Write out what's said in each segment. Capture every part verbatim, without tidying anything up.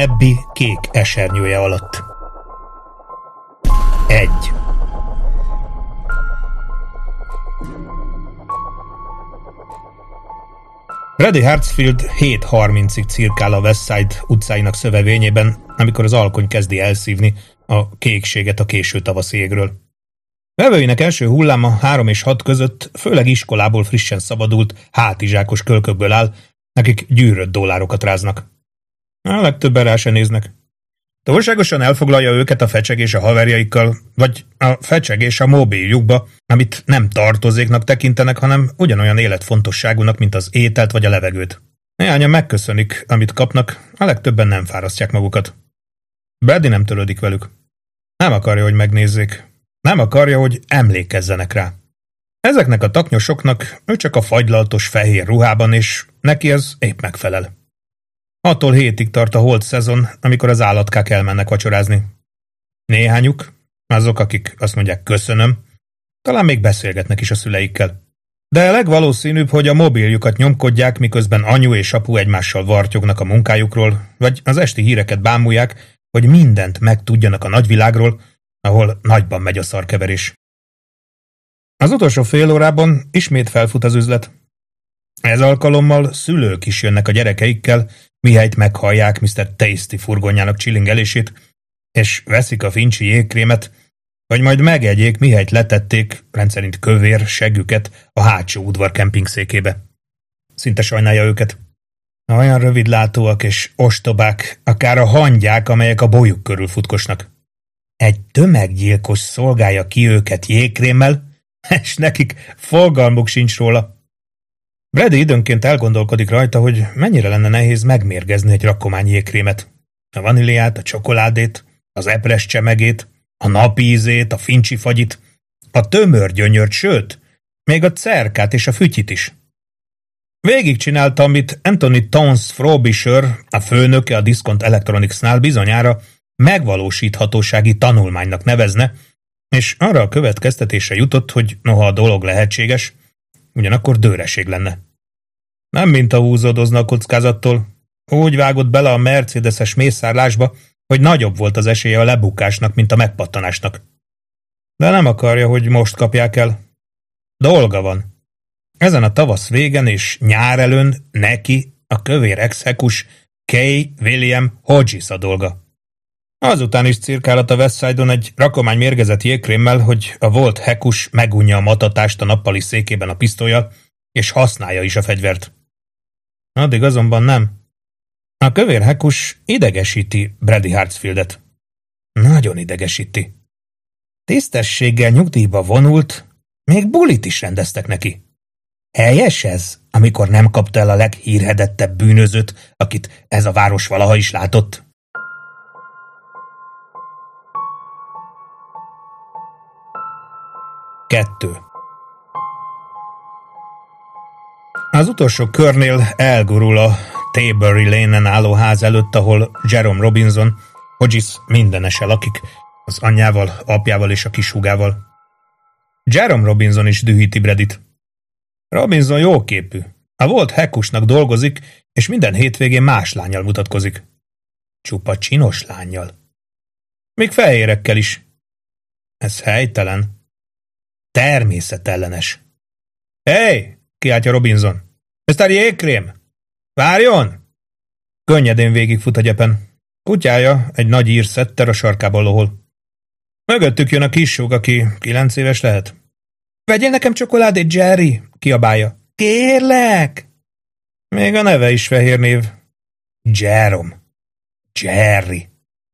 Abby kék esernyője alatt. Egy. Brady Hartsfield hét harmincig cirkál a Westside utcáinak szövevényében, amikor az alkony kezdi elszívni a kékséget a késő tavaszi égről. Vevőinek első hulláma három és hat között főleg iskolából frissen szabadult, hátizsákos kölkökből áll, akik gyűrött dollárokat ráznak. A legtöbben rá se néznek. Túlságosan elfoglalja őket a fecsegés a haverjaikkal, vagy a fecsegés a mobiljukba, amit nem tartozéknak tekintenek, hanem ugyanolyan életfontosságúnak, mint az ételt vagy a levegőt. Néhányan megköszönik, amit kapnak, a legtöbben nem fárasztják magukat. Brady nem törődik velük. Nem akarja, hogy megnézzék. Nem akarja, hogy emlékezzenek rá. Ezeknek a taknyosoknak ő csak a fagylaltos fehér ruhában, és neki ez épp megfelel. Attól hétig tart a holt szezon, amikor az állatkák elmennek vacsorázni. Néhányuk, azok, akik azt mondják köszönöm, talán még beszélgetnek is a szüleikkel. De legvalószínűbb, hogy a mobiljukat nyomkodják, miközben anyu és apu egymással vartyognak a munkájukról, vagy az esti híreket bámulják, hogy mindent megtudjanak a nagyvilágról, ahol nagyban megy a szarkeverés. Az utolsó fél órában ismét felfut az üzlet. Ez alkalommal szülők is jönnek a gyerekeikkel, mihelyt meghallják miszter Tasty furgonjának csilingelését, és veszik a fincsi jégkrémet, vagy majd megegyék, mihelyt letették, rendszerint kövér seggüket a hátsó udvar kempingszékébe. Szinte sajnálja őket. Olyan rövidlátóak és ostobák, akár a hangyák, amelyek a bolyuk körül futkosnak. Egy tömeggyilkos szolgálja ki őket jégkrémmel, és nekik fogalmuk sincs róla. Brady időnként elgondolkodik rajta, hogy mennyire lenne nehéz megmérgezni egy rakomány jégkrémet. A vaníliát, a csokoládét, az epres csemegét, a napízét, a fincsi fagyit, a tömör gyönyört, sőt, még a cerkát és a fütyit is. Végigcsinálta, amit Anthony Towns Frobisher, a főnöke a Discount Electronicsnál bizonyára megvalósíthatósági tanulmánynak nevezne, és arra a következtetésre jutott, hogy noha a dolog lehetséges, ugyanakkor dőreség lenne. Nem minta húzódozna a kockázattól, úgy vágott bele a mercedeses mészárlásba, hogy nagyobb volt az esélye a lebukásnak, mint a megpattanásnak. De nem akarja, hogy most kapják el. Dolga van. Ezen a tavasz végen és nyár elön neki, a kövér ex-hekus Kay William Hodges a dolga. Azután is cirkálat a Westside-on egy rakomány mérgezett jégkrémmel, hogy a volt hekus megunja a matatást a nappali székében a pisztollyal, és használja is a fegyvert. Addig azonban nem. A kövér hekus idegesíti Brady Hartsfieldet. Nagyon idegesíti. Tisztességgel nyugdíjba vonult, még bulit is rendeztek neki. Helyes ez, amikor nem kapta el a leghírhedettebb bűnözőt, akit ez a város valaha is látott? Kettő. Az utolsó körnél elgurul a Taybury Lane-en álló ház előtt, ahol Jerome Robinson, Hodges mindenese lakik, az anyjával, apjával és a kishúgával. Jerome Robinson is dühíti Bradyt. Robinson jóképű. A volt hekusnak dolgozik, és minden hétvégén más lánnyal mutatkozik. Csupa csinos lánnyal. Még fehérekkel is. Ez helytelen. Természetellenes. Hey! Kiáltja Robinson. miszter Jégkrém! Várjon! Könnyedén végigfut a gyepen. Kutyája, egy nagy ír szetter a sarkában lohol. Mögöttük jön a kissúg, aki kilenc éves lehet. Vegyél nekem csokoládét, Jerry! Kiabálja. Kérlek! Még a neve is fehér név. Jerome. Jerry.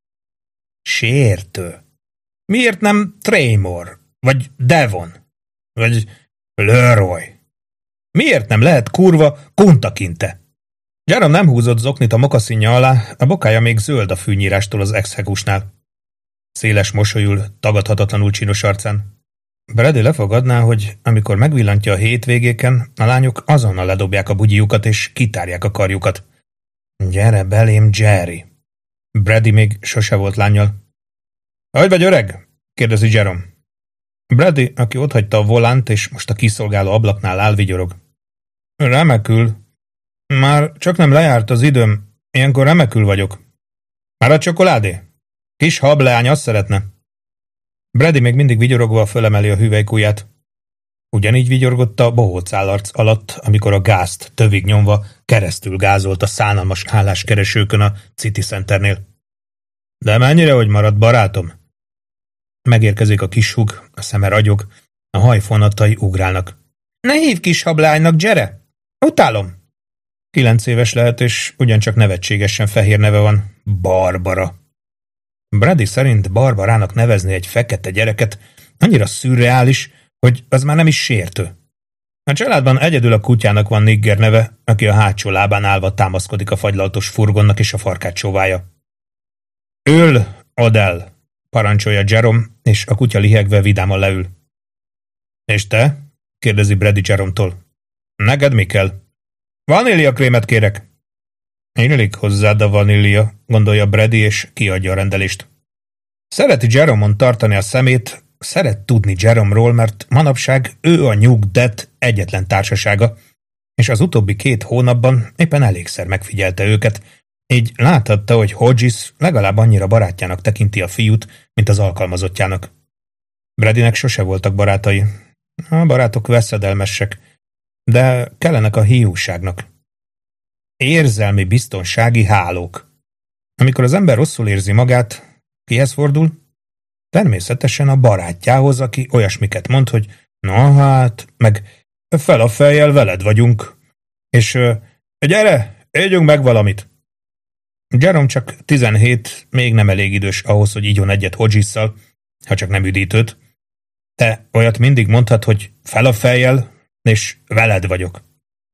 Sértő. Miért nem Tremor? Vagy Devon? Vagy Leroy? Miért nem lehet kurva Kuntakinte? Jerome nem húzott zoknit a mokaszínja alá, a bokája még zöld a fűnyírástól az ex-hekusnál. Széles mosolyul, tagadhatatlanul csinos arcán. Brady lefogadná, hogy amikor megvillantja a hétvégéken, a lányok azonnal ledobják a bugyiukat és kitárják a karjukat. Gyere belém, Jerry. Brady még sose volt lánnyal. Hogy vagy, öreg? Kérdezi Jerome. Brady, aki otthagyta a volánt és most a kiszolgáló ablaknál áll, vigyorog. Remekül. Már csak nem lejárt az időm, ilyenkor remekül vagyok. Már a csokoládé? Kis hableány azt szeretne. Brady még mindig vigyorogva fölemeli a hüvelykujját. Ugyanígy vigyorgott a bohóc állarc alatt, amikor a gázt tövig nyomva keresztül gázolt a szánalmas álláskeresőkön a City Centernél. De mennyire, hogy marad, barátom? Megérkezik a kis húg, a szeme ragyog, a hajfonatai ugrálnak. Ne hívj kis hablánynak, gyere! Utálom! Kilenc éves lehet, és ugyancsak nevetségesen fehér neve van. Barbara. Brady szerint Barbarának nevezni egy fekete gyereket annyira szürreális, hogy az már nem is sértő. A családban egyedül a kutyának van Nigger neve, aki a hátsó lábán állva támaszkodik a fagylaltos furgonnak, és a farkát csóválja. Ül, Odell, parancsolja Jerome, és a kutya lihegve vidáman leül. És te? Kérdezi Brady Jerome-tól. Neked mi kell? Vaníliakrémet kérek. Illik hozzád a vanília, gondolja Brady, és kiadja a rendelést. Szereti Jerome-on tartani a szemét, szeret tudni Jerome-ról, mert manapság ő a Nyugdet egyetlen társasága, és az utóbbi két hónapban éppen elégszer megfigyelte őket, így láthatta, hogy Hodges legalább annyira barátjának tekinti a fiút, mint az alkalmazottjának. Bradynek sose voltak barátai. A barátok veszedelmesek, de kellenek a hiúságnak. Érzelmi biztonsági hálók. Amikor az ember rosszul érzi magát, kihez fordul? Természetesen a barátjához, aki olyasmiket mond, hogy na hát, meg fel a fejjel veled vagyunk, és gyere, éljünk meg valamit. Jerome csak tizenhét, még nem elég idős ahhoz, hogy igyon egyet Hodgesszal, ha csak nem üdítőt. Te olyat mindig mondhat, hogy fel a fejjel, és veled vagyok.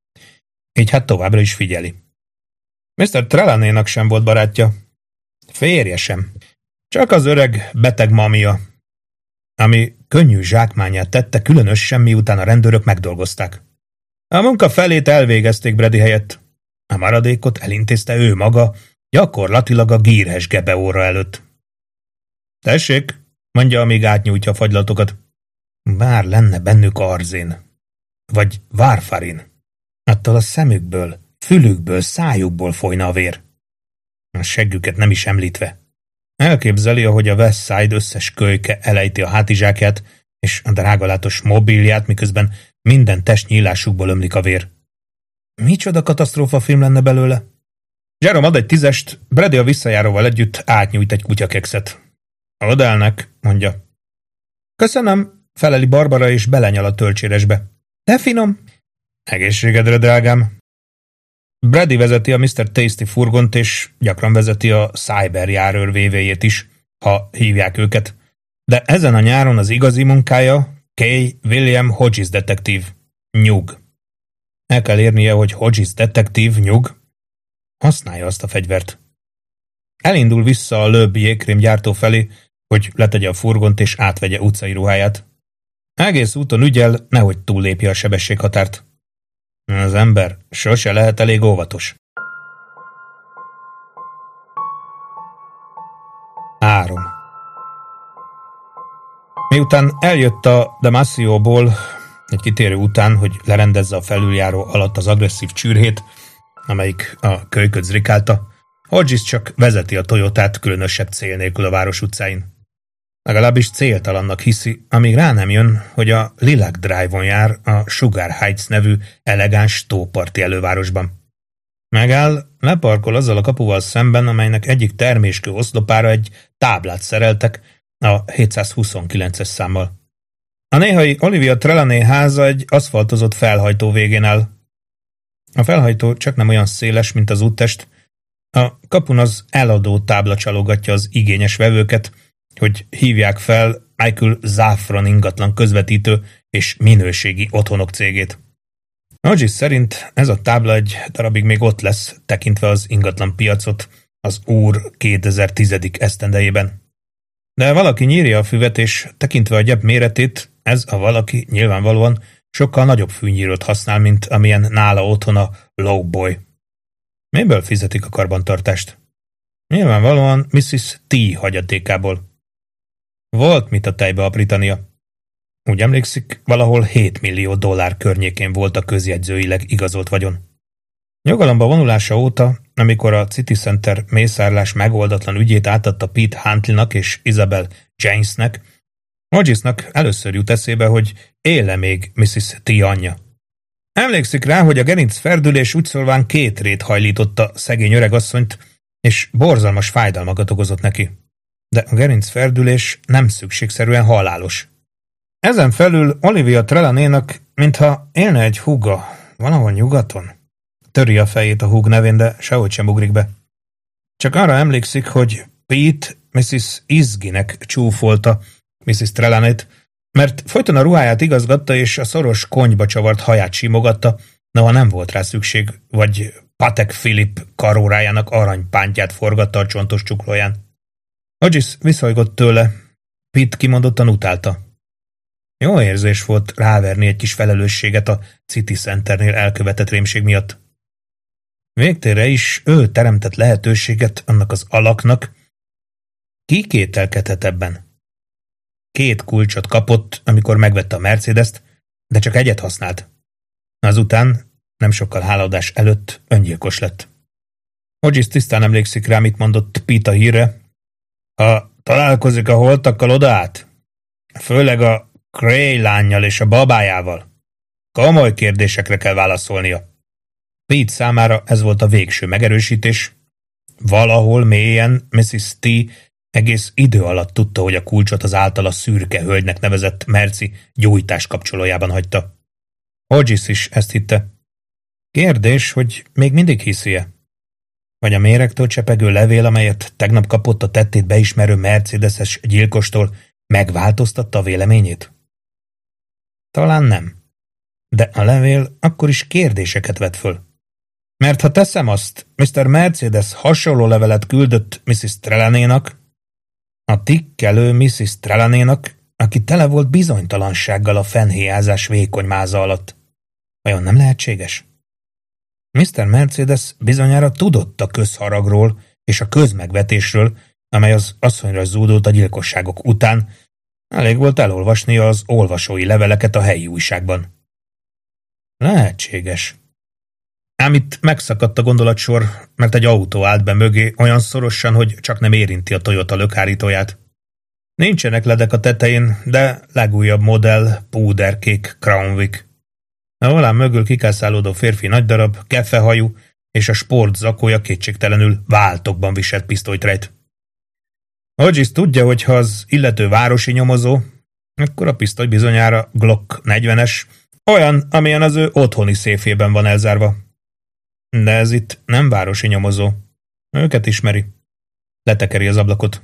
Így hát továbbra is figyeli. miszter Trelawney-nak sem volt barátja. Férje sem. Csak az öreg, beteg mamia, ami könnyű zsákmányát tette, különösen miután a rendőrök megdolgozták. A munka felét elvégezték Brady helyett. A maradékot elintézte ő maga, gyakorlatilag a gírhes gebe óra előtt. Tessék, mondja, amíg átnyújtja a fagylatokat. Bár lenne bennük arzén. Vagy várfarin. Attól a szemükből, fülükből, szájukból folyna a vér. A seggüket nem is említve. Elképzeli, ahogy a West Side összes kölyke elejti a hátizsákját és a drágalátos mobilját, miközben minden testnyílásukból ömlik a vér. Micsoda katasztrófa film lenne belőle? Jerome ad egy tízest, Brady a visszajáróval együtt átnyújt egy kutyakekszet. Odellnek, mondja. Köszönöm, feleli Barbara, és belenyal a tölcséresbe. De finom. Egészségedre, drágám. Brady vezeti a miszter Tasty furgont, és gyakran vezeti a Cyber járőr vévéjét is, ha hívják őket. De ezen a nyáron az igazi munkája K. William Hodges detektív. Nyug. El kell érnie, hogy Hodges detektív, nyug, használja azt a fegyvert. Elindul vissza a löbb jégkrém gyártó felé, hogy letegye a furgont és átvegye utcai ruháját. Egész úton ügyel, nehogy túllépje a sebességhatárt. Az ember sose lehet elég óvatos. Három. Miután eljött a Damasioból, egy kitérő után, hogy lerendezze a felüljáró alatt az agresszív csürhét, amelyik a kölyköt zrikálta, Hodges csak vezeti a Toyotát különösebb cél nélkül a város utcáin. Legalábbis céltalannak hiszi, amíg rá nem jön, hogy a Lilac Drive-on jár a Sugar Heights nevű elegáns tóparti elővárosban. Megáll, leparkol azzal a kapuval szemben, amelynek egyik terméskő oszlopára egy táblát szereltek a hétszázhuszonkilences számmal. A néhai Olivia Trelawney háza egy aszfaltozott felhajtó végén áll. A felhajtó csak nem olyan széles, mint az úttest. A kapun az eladó tábla csalogatja az igényes vevőket, hogy hívják fel Michael Zaffron ingatlan közvetítő és minőségi otthonok cégét. Hodges szerint ez a tábla egy darabig még ott lesz, tekintve az ingatlan piacot az úr kétezer-tíz. esztendejében. De valaki nyírja a füvet, és tekintve a gyep méretét, ez a valaki nyilvánvalóan sokkal nagyobb fűnyírót használ, mint amilyen nála otthon a Lowboy. Miből fizetik a karbantartást? Nyilvánvalóan missziz T hagyatékából. Volt mit a tejbe aprítania. Úgy emlékszik, valahol hét millió dollár környékén volt a közjegyzőileg igazolt vagyon. Nyugalomba vonulása óta, amikor a City Center mészárlás megoldatlan ügyét átadta Pete Huntleynak és Isabel Jamesnek, Hodgesnak először jut eszébe, hogy éle még missziz T anyja. Emlékszik rá, hogy a gerinc ferdülés úgy szólván két rét hajlította szegény öregasszonyt, és borzalmas fájdalmakat okozott neki. De a gerinc ferdülés nem szükségszerűen halálos. Ezen felül Olivia Trelawney-nak, mintha élne egy húga, valahol nyugaton. Töri a fejét a húg nevén, de sehogy sem ugrik be. Csak arra emlékszik, hogy Pete missziz Izginek csúfolta missziz Trelawney-t, mert folyton a ruháját igazgatta és a szoros konyba csavart haját simogatta, noha nem volt rá szükség, vagy Patek Philippe karórájának aranypántját forgatta a csontos csuklóján. Hodges visszahajgott tőle, Pete kimondottan utálta. Jó érzés volt ráverni egy kis felelősséget a City Centernél elkövetett rémség miatt. Végtére is ő teremtett lehetőséget annak az alaknak. Ki kételkedhet ebben? Két kulcsot kapott, amikor megvette a Mercedest, de csak egyet használt. Azután, nem sokkal hálaadás előtt öngyilkos lett. Hodges tisztán emlékszik rá, mit mondott Pete a hírre. Ha találkozik a holtakkal oda át, főleg a Cray lánnyal és a babájával, komoly kérdésekre kell válaszolnia. Pete számára ez volt a végső megerősítés. Valahol mélyen missziz T egész idő alatt tudta, hogy a kulcsot az általa szürke hölgynek nevezett Merci gyújtás kapcsolójában hagyta. Hodges is ezt hitte. Kérdés, hogy még mindig hiszi-e? Vagy a méregtől csepegő levél, amelyet tegnap kapott a tettét beismerő mercedeses gyilkostól, megváltoztatta a véleményét? Talán nem. De a levél akkor is kérdéseket vet föl. Mert ha teszem azt, miszter Mercedes hasonló levelet küldött missziz Trelawney-nak, a tikkelő missziz Trelawney-nak, aki tele volt bizonytalansággal a fennhéjázás vékony máza alatt. Vajon nem lehetséges? miszter Mercedes bizonyára tudott a közharagról és a közmegvetésről, amely az asszonyra zúdult a gyilkosságok után. Elég volt elolvasnia az olvasói leveleket a helyi újságban. Lehetséges. Ám itt megszakadt a gondolatsor, mert egy autó állt be mögé olyan szorosan, hogy csak nem érinti a Toyota lökhárítóját. Nincsenek ledek a tetején, de legújabb modell púderkék Crown Vic. A volán mögül kikászálódó férfi nagy darab, keffehajú, és a sport zakója kétségtelenül váltokban viselt pisztolyt rejt. Hodges tudja, hogy ha az illető városi nyomozó, akkor a pisztoly bizonyára Glock negyvenes, olyan, amilyen az ő otthoni széfében van elzárva. De ez itt nem városi nyomozó. Őket ismeri. Letekeri az ablakot.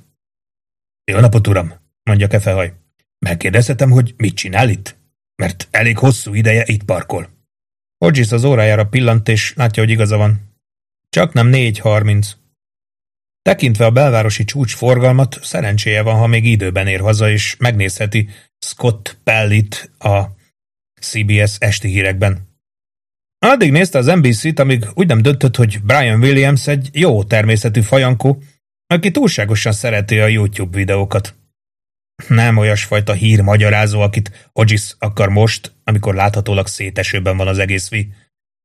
Jó napot, uram, mondja kefehaj. Megkérdezhetem, hogy mit csinál itt? Mert elég hosszú ideje itt parkol. Hodges az órájára pillant, és látja, hogy igaza van. Csak nem négy harminc. Tekintve a belvárosi csúcsforgalmat, szerencséje van, ha még időben ér haza, és megnézheti Scott Pellit a C B S esti hírekben. Addig nézte az N B C-t, amíg úgy nem döntött, hogy Brian Williams egy jó természetű fajankó, aki túlságosan szereti a YouTube videókat. Nem olyasfajta hírmagyarázó, akit Hodges akar most, amikor láthatólag szétesőben van az egész vi.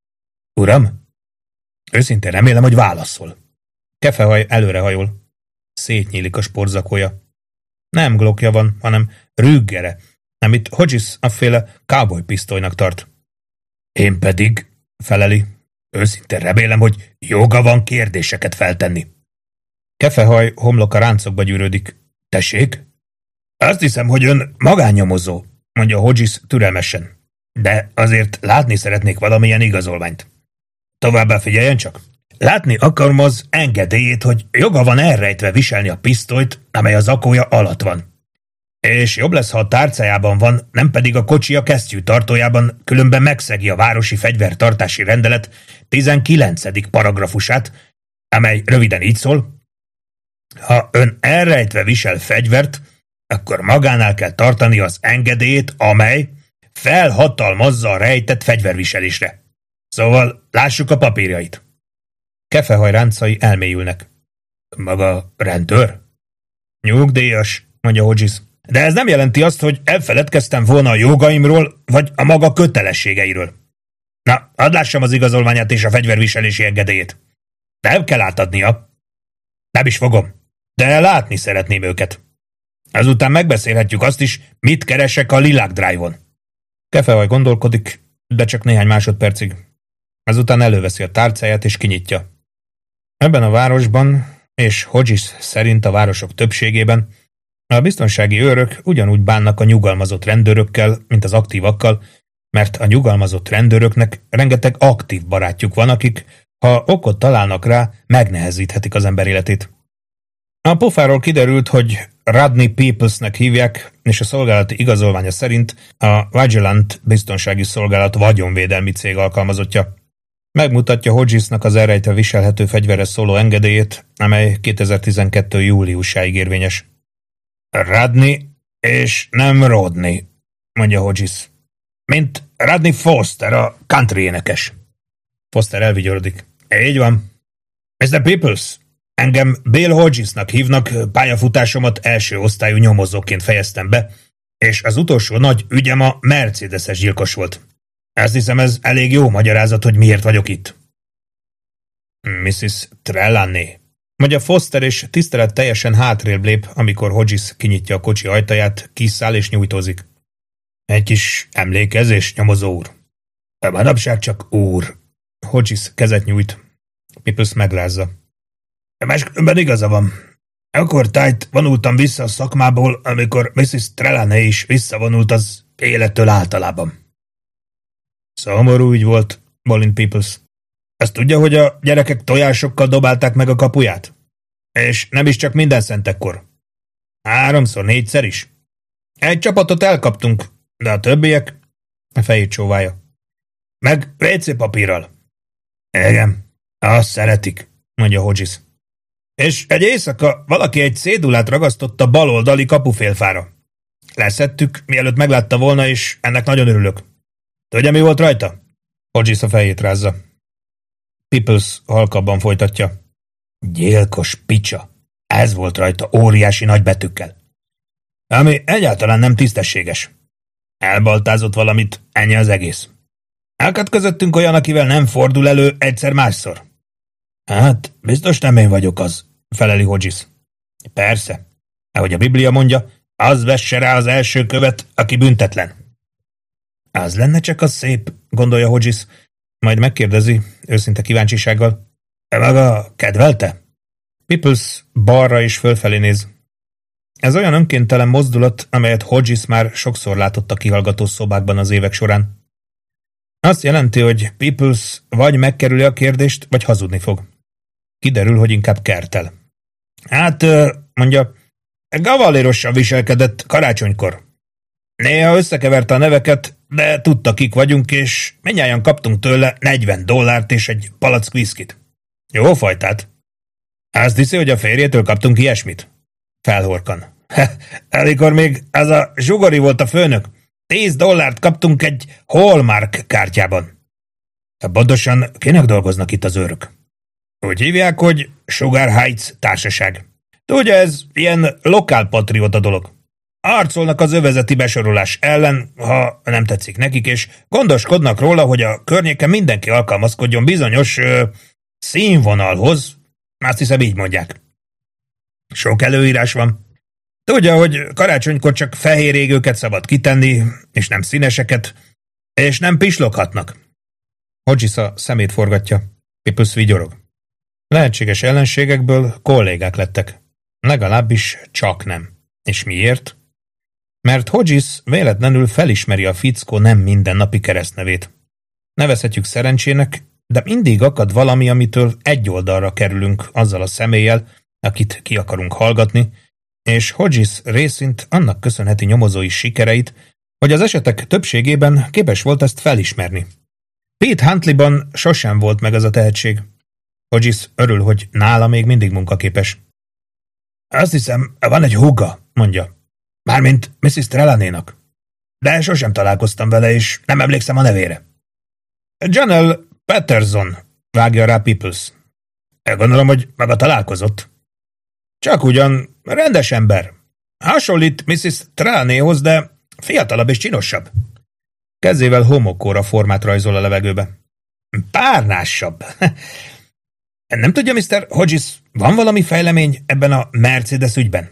Uram? Őszintén remélem, hogy válaszol. Kefehaj előrehajol. Szétnyílik a sportzakója. Nem Glockja van, hanem rüggere, amit Hodges afféle cowboy pisztolynak tart. Én pedig, feleli, őszintén remélem, hogy joga van kérdéseket feltenni. Kefehaj homloka ráncokba gyűrődik. Tessék? Azt hiszem, hogy ön magánnyomozó, mondja Hodges türelmesen. De azért látni szeretnék valamilyen igazolványt. Továbbá figyeljen csak. Látni akarom az engedélyét, hogy joga van elrejtve viselni a pisztolyt, amely a zakója alatt van. És jobb lesz, ha a tárcájában van, nem pedig a kocsi a kesztyű tartójában, különben megszegi a városi fegyvertartási rendelet tizenkilencedik paragrafusát, amely röviden így szól. Ha ön elrejtve visel fegyvert, akkor magánál kell tartani az engedélyét, amely felhatalmazza a rejtett fegyverviselésre. Szóval lássuk a papírjait. Kefehaj ráncai elmélyülnek. Maga rendőr? Nyugdíjas, mondja Hodges. De ez nem jelenti azt, hogy elfeledkeztem volna a jogaimról, vagy a maga kötelességeiről. Na, add lássam az igazolványát és a fegyverviselési engedélyét. Nem kell átadnia. Nem is fogom, de látni szeretném őket. Azután megbeszélhetjük azt is, mit keresek a Lilac Drive-on. Kefevaj gondolkodik, de csak néhány másodpercig. Azután előveszi a tárcáját és kinyitja. Ebben a városban, és Hodges szerint a városok többségében, a biztonsági őrök ugyanúgy bánnak a nyugalmazott rendőrökkel, mint az aktívakkal, mert a nyugalmazott rendőröknek rengeteg aktív barátjuk van, akik, ha okot találnak rá, megnehezíthetik az ember életét. A pofáról kiderült, hogy Rodney Peoplesnek hívják, és a szolgálati igazolványa szerint a Vigilant biztonsági szolgálat vagyonvédelmi cég alkalmazottja. Megmutatja Hodgesnak az elrejtve viselhető fegyverre szóló engedélyét, amely kétezer-tizenkettő júliusáig érvényes. Rodney és nem Rodney, mondja Hodges. Mint Rodney Foster, a country énekes. Foster elvigyorodik. Így van. miszter Peoples, engem Bill Hodgesnak hívnak, pályafutásomat első osztályú nyomozóként fejeztem be, és az utolsó nagy ügyem a Mercedes-es gyilkos volt. Azt hiszem, ez elég jó magyarázat, hogy miért vagyok itt. miszisz Trelawney, mondja Foster, és tisztelet teljesen hátrébb lép, amikor Hodges kinyitja a kocsi ajtaját, kiszáll és nyújtózik. Egy kis emlékezés, nyomozó úr. Manapság csak úr. Hodges kezet nyújt. Peoples megrázza. Máskülönben igaza van. Akkor tájt vonultam vissza a szakmából, amikor miszisz Trelawney is visszavonult az élettől általában. Szomorú ügy volt, bolint Peoples. Azt tudja, hogy a gyerekek tojásokkal dobálták meg a kapuját? És nem is csak minden szentekkor. Háromszor, négyszer is. Egy csapatot elkaptunk, de a többiek... A fejét csóválja. Meg vé cé papírral. Igen, azt szeretik, mondja Hodges. És egy éjszaka valaki egy cédulát ragasztott a baloldali kapufélfára. Leszettük, mielőtt meglátta volna, és ennek nagyon örülök. Tudja, mi volt rajta? Hodges a fejét rázza. Peoples halkabban folytatja. Gyilkos picsa. Ez volt rajta óriási nagy betűkkel. Ami egyáltalán nem tisztességes. Elbaltázott valamit, ennyi az egész. Elkadt közöttünk olyan, akivel nem fordul elő egyszer másszor. Hát, biztos nem én vagyok az, feleli Hodges. Persze. Ahogy a Biblia mondja, az vesse rá az első követ, aki büntetlen. Az lenne csak az szép, gondolja Hodges, majd megkérdezi, őszinte kíváncsisággal. E maga kedvelte? Peoples balra és fölfelé néz. Ez olyan önkéntelen mozdulat, amelyet Hodges már sokszor látott a kihallgató szobákban az évek során. Azt jelenti, hogy Peoples vagy megkerüli a kérdést, vagy hazudni fog. Kiderül, hogy inkább kertel. Hát, mondja, gavallérosan viselkedett karácsonykor. Néha összekeverte a neveket, de tudta, kik vagyunk, és mindnyájan kaptunk tőle negyven dollárt és egy palack viszkit. Jó fajtát. Azt hiszi, hogy a férjétől kaptunk ilyesmit? Felhorkan. Amikor még az a zsugori volt a főnök, tíz dollárt kaptunk egy Hallmark kártyában. Pontosan kinek dolgoznak itt az őrök? Úgy hívják, hogy Sugar Heights társaság. Tudja, ez ilyen lokálpatrióta dolog. Arcolnak az övezeti besorolás ellen, ha nem tetszik nekik, és gondoskodnak róla, hogy a környéken mindenki alkalmazkodjon bizonyos ö, színvonalhoz, azt hiszem így mondják. Sok előírás van. Tudja, hogy karácsonykor csak fehér égőket szabad kitenni, és nem színeseket, és nem pisloghatnak. Hodges a szemét forgatja. Peoples vigyorog. Lehetséges ellenségekből kollégák lettek. Legalábbis csak nem. És miért? Mert Hodges véletlenül felismeri a fickó nem mindennapi keresztnevét. Nevezhetjük szerencsének, de mindig akad valami, amitől egy oldalra kerülünk azzal a személlyel, akit ki akarunk hallgatni, és Hodges részint annak köszönheti nyomozói sikereit, hogy az esetek többségében képes volt ezt felismerni. Pete Huntleyban sosem volt meg ez a tehetség. Hodges örül, hogy nála még mindig munkaképes. Azt hiszem, van egy húga, mondja. Mármint miszisz Trelawney-nak. De sosem találkoztam vele, és nem emlékszem a nevére. Janelle Patterson, vágja rá Peoples. Gondolom, hogy maga találkozott. Csak ugyan rendes ember. Hasonlít miszisz Trelawneyhoz, de fiatalabb és csinosabb. Kezével homokóra formát rajzol a levegőbe. Párnásabb. Nem tudja, miszter Hodges, van valami fejlemény ebben a Mercedes ügyben?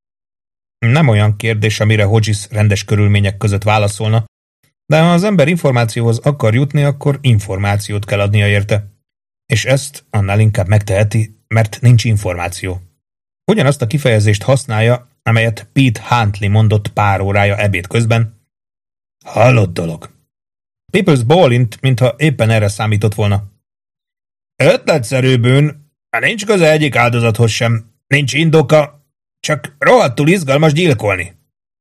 Nem olyan kérdés, amire Hodges rendes körülmények között válaszolna, de ha az ember információhoz akar jutni, akkor információt kell adnia érte. És ezt annál inkább megteheti, mert nincs információ. Ugyanazt a kifejezést használja, amelyet Pete Huntley mondott pár órája ebéd közben. Hallott dolog. Peoples bólint, mintha éppen erre számított volna. Ötletszerű bűn, nincs köze egyik áldozathoz sem, nincs indoka, csak rohadtul izgalmas gyilkolni.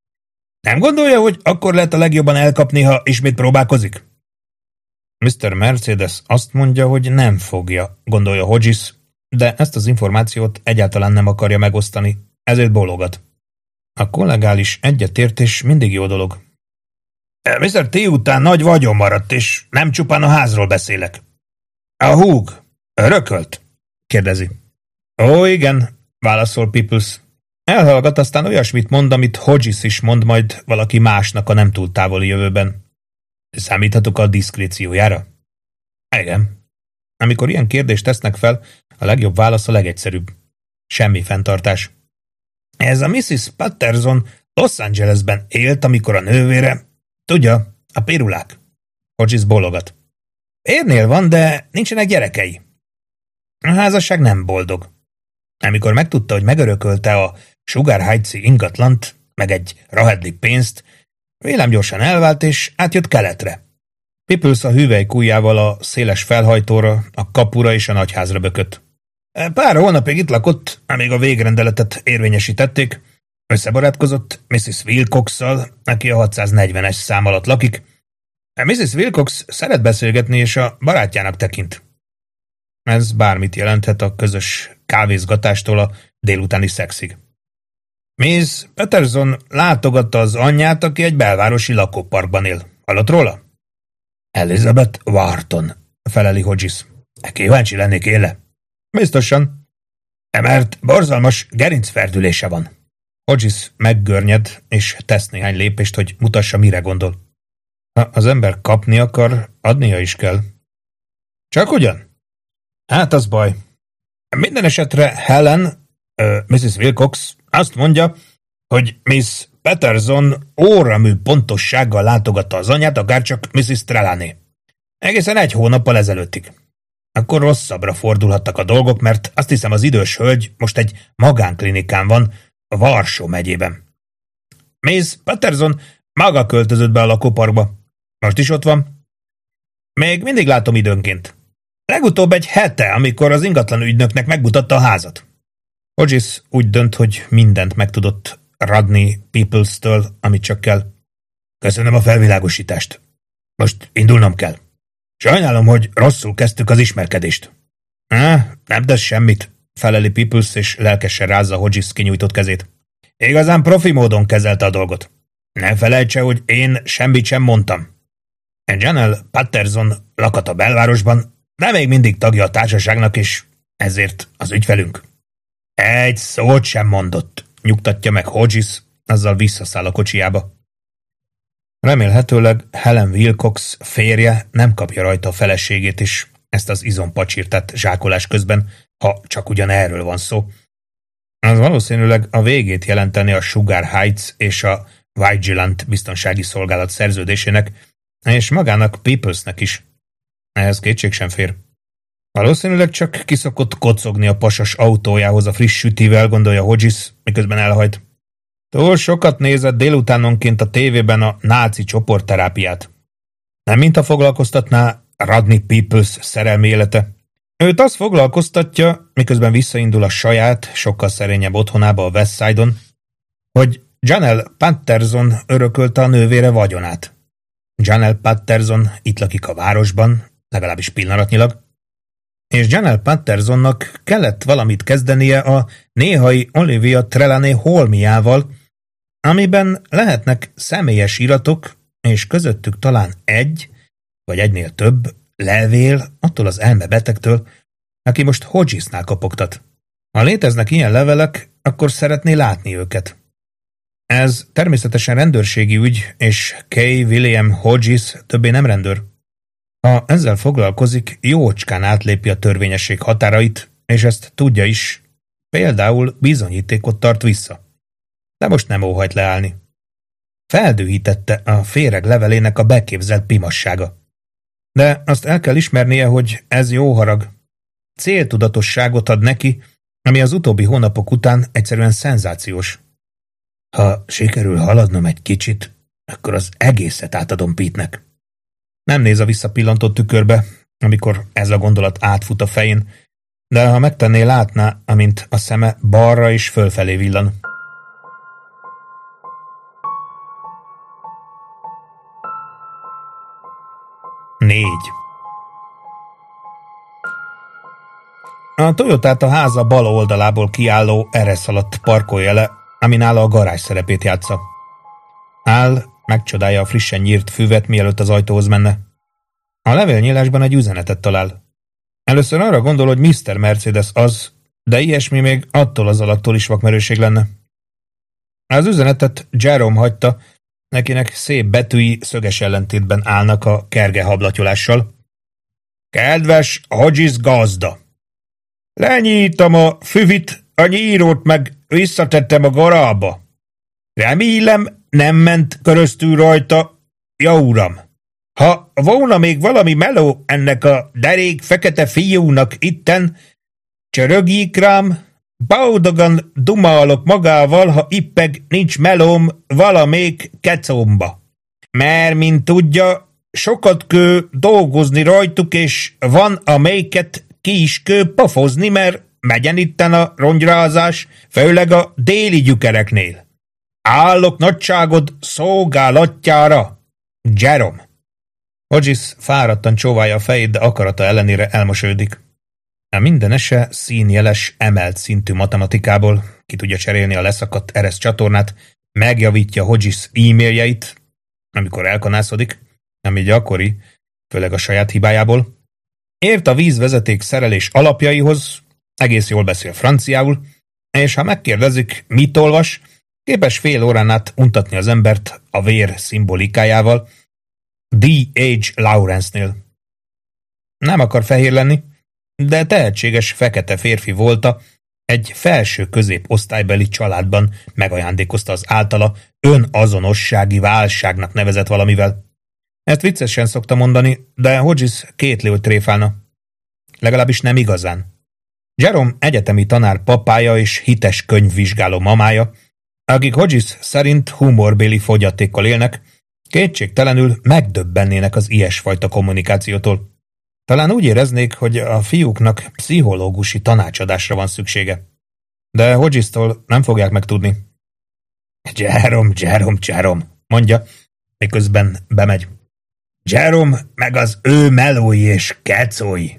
Nem gondolja, hogy akkor lehet a legjobban elkapni, ha ismét próbálkozik? miszter Mercedes azt mondja, hogy nem fogja, gondolja Hodges, de ezt az információt egyáltalán nem akarja megosztani, ezért bólogat. A kollegális egyetértés mindig jó dolog. miszter T után nagy vagyon maradt, és nem csupán a házról beszélek. A húg örökölt? Kérdezi. Ó, igen, válaszol Peoples. Elhallgat, aztán olyasmit mond, amit Hodges is mond majd valaki másnak a nem túl távoli jövőben. Számíthatok a diszkréciójára? Igen. Amikor ilyen kérdést tesznek fel, a legjobb válasz a legegyszerűbb. Semmi fenntartás. Ez a missziz Patterson Los Angelesben élt, amikor a nővére... Tudja, a pirulák. Hodges bólogat. Érnél van, de nincsenek gyerekei. A házasság nem boldog. Amikor megtudta, hogy megörökölte a Sugar Heights-i ingatlant, meg egy rahedli pénzt, villámgyorsan elvált, és átjött keletre. Peoples a hüvelykujjával a széles felhajtóra, a kapura és a nagyházra bökött. Pár hónapig itt lakott, amíg a végrendeletet érvényesítették, összebarátkozott missziz Wilcox-szal, aki a hatszáznegyvenes szám alatt lakik. missziz Wilcox szeret beszélgetni, és a barátjának tekint. Ez bármit jelenthet a közös kávézgatástól a délutáni szexig. miss Patterson látogatta az anyját, aki egy belvárosi lakóparkban él. Hallott róla? Elizabeth Wharton, feleli Hodges. Kíváncsi lennék éle. Biztosan. Mert borzalmas gerincferdülése van. Hodges meggörnyed, és tesz néhány lépést, hogy mutassa, mire gondol. Ha az ember kapni akar, adnia is kell. Csak ugyan? Hát az baj. Minden esetre Helen, uh, missziz Wilcox azt mondja, hogy miss Patterson óramű pontossággal látogatta az anyját, akárcsak missziz Trelawney. Egészen egy hónappal ezelőttig. Akkor rosszabbra fordulhattak a dolgok, mert azt hiszem az idős hölgy most egy magánklinikán van, a Varsó megyében. miss Patterson maga költözött be a lakóparkba. Most is ott van. Még mindig látom időnként. Legutóbb egy hete, amikor az ingatlan ügynöknek megmutatta a házat. Hodges úgy dönt, hogy mindent megtudott Rodney Peoples-től, amit csak kell. Köszönöm a felvilágosítást. Most indulnom kell. Sajnálom, hogy rosszul kezdtük az ismerkedést. Há, nem tesz semmit, feleli Peoples, és lelkesen rázza Hodges kinyújtott kezét. Igazán profi módon kezelte a dolgot. Ne felejtse, hogy én semmit sem mondtam. Janelle Patterson lakat a belvárosban, de még mindig tagja a társaságnak, és ezért az ügyfelünk. Egy szót sem mondott, nyugtatja meg Hodges, azzal visszaszáll a kocsijába. Remélhetőleg Helen Wilcox férje nem kapja rajta a feleségét is, ezt az izompacsirtát zsákolás közben, ha csak ugyan erről van szó. Az valószínűleg a végét jelenteni a Sugar Heights és a Vigilant biztonsági szolgálat szerződésének, és magának Peoplesnek is. Ehhez kétség sem fér. Valószínűleg csak kiszokott kocogni a pasas autójához a friss sütivel, gondolja Hodges, miközben elhajt. Túl sokat nézett délutánonként a tévében a náci csoportterápiát. Nem mintha foglalkoztatná Rodney Peoples szerelmi élete. Őt az foglalkoztatja, miközben visszaindul a saját, sokkal szerényebb otthonába a West Side-on, hogy Janelle Patterson örökölte a nővére vagyonát. Janelle Patterson itt lakik a városban, legalábbis pillanatnyilag, és Janelle Pattersonnak kellett valamit kezdenie a néhai Olivia Trelawney holmiával, amiben lehetnek személyes iratok, és közöttük talán egy, vagy egynél több levél attól az elmebetegtől, aki most Hodgesnál kopogtat. Ha léteznek ilyen levelek, akkor szeretné látni őket. Ez természetesen rendőrségi ügy, és Kay William Hodges többé nem rendőr. Ha ezzel foglalkozik, jócskán átlépi a törvényesség határait, és ezt tudja is, például bizonyítékot tart vissza. De most nem óhajt leállni. Feldühítette a féreg levelének a beképzelt pimassága. De azt el kell ismernie, hogy ez jó harag. Céltudatosságot ad neki, ami az utóbbi hónapok után egyszerűen szenzációs. Ha sikerül haladnom egy kicsit, akkor az egészet átadom Pete-nek. Nem néz a visszapillantó tükörbe, amikor ez a gondolat átfut a fején, de ha megtenné, látná, amint a szeme balra és fölfelé villan. Négy. A Toyotát a háza bal oldalából kiálló eresz alatt parkolja le, ami nála a garázs szerepét játsza. Áll, megcsodálja a frissen nyírt füvet, mielőtt az ajtóhoz menne. A levélnyílásban egy üzenetet talál. Először arra gondol, hogy miszter Mercedes az, de ilyesmi még attól az alattól is vakmerőség lenne. Az üzenetet Jerome hagyta, nekinek szép betűi szöges ellentétben állnak a kerge hablatyolással. Kedves Hodges gazda! Lenyítom a füvit, a nyírót meg visszatettem a garába. Remélem, nem ment köröztül rajta. Jó uram! Ha volna még valami meló ennek a derék fekete fiúnak itten, csörögjék rám, boldogan dumálok magával, ha ippeg nincs melóm valamelyik kecomba. Mert, mint tudja, sokat kő dolgozni rajtuk, és van amelyiket ki is kő pofozni, mert megyen itten a rongyrázás, főleg a déli gyükereknél. Állok nagyságod szolgálatjára, Jerome. Hodges fáradtan csóválja a fejét, de akarata ellenére elmosődik. A mindenese színjeles, emelt szintű matematikából, ki tudja cserélni a leszakadt eresz csatornát, megjavítja Hodges e-mailjeit, amikor elkanászodik, ami gyakori, főleg a saját hibájából. Ért a vízvezeték szerelés alapjaihoz, egész jól beszél franciául, és ha megkérdezik, mit olvas, képes fél órán át untatni az embert a vér szimbolikájával, D H Lawrence-nél. Nem akar fehér lenni, de tehetséges fekete férfi volta, egy felső középosztálybeli családban megajándékozta az általa önazonossági válságnak nevezett valamivel. Ezt viccesen szokta mondani, de Hodges kétléül tréfálna. Legalábbis nem igazán. Jerome egyetemi tanár papája és hites könyvvizsgáló mamája, akik Hodges szerint humorbéli fogyatékkal élnek, kétségtelenül megdöbbennének az ilyesfajta kommunikációtól. Talán úgy éreznék, hogy a fiúknak pszichológusi tanácsadásra van szüksége. De Hodges-tól nem fogják megtudni. Jerome, Jerome, Jerome, mondja, miközben bemegy. Jerome meg az ő melói és kecói.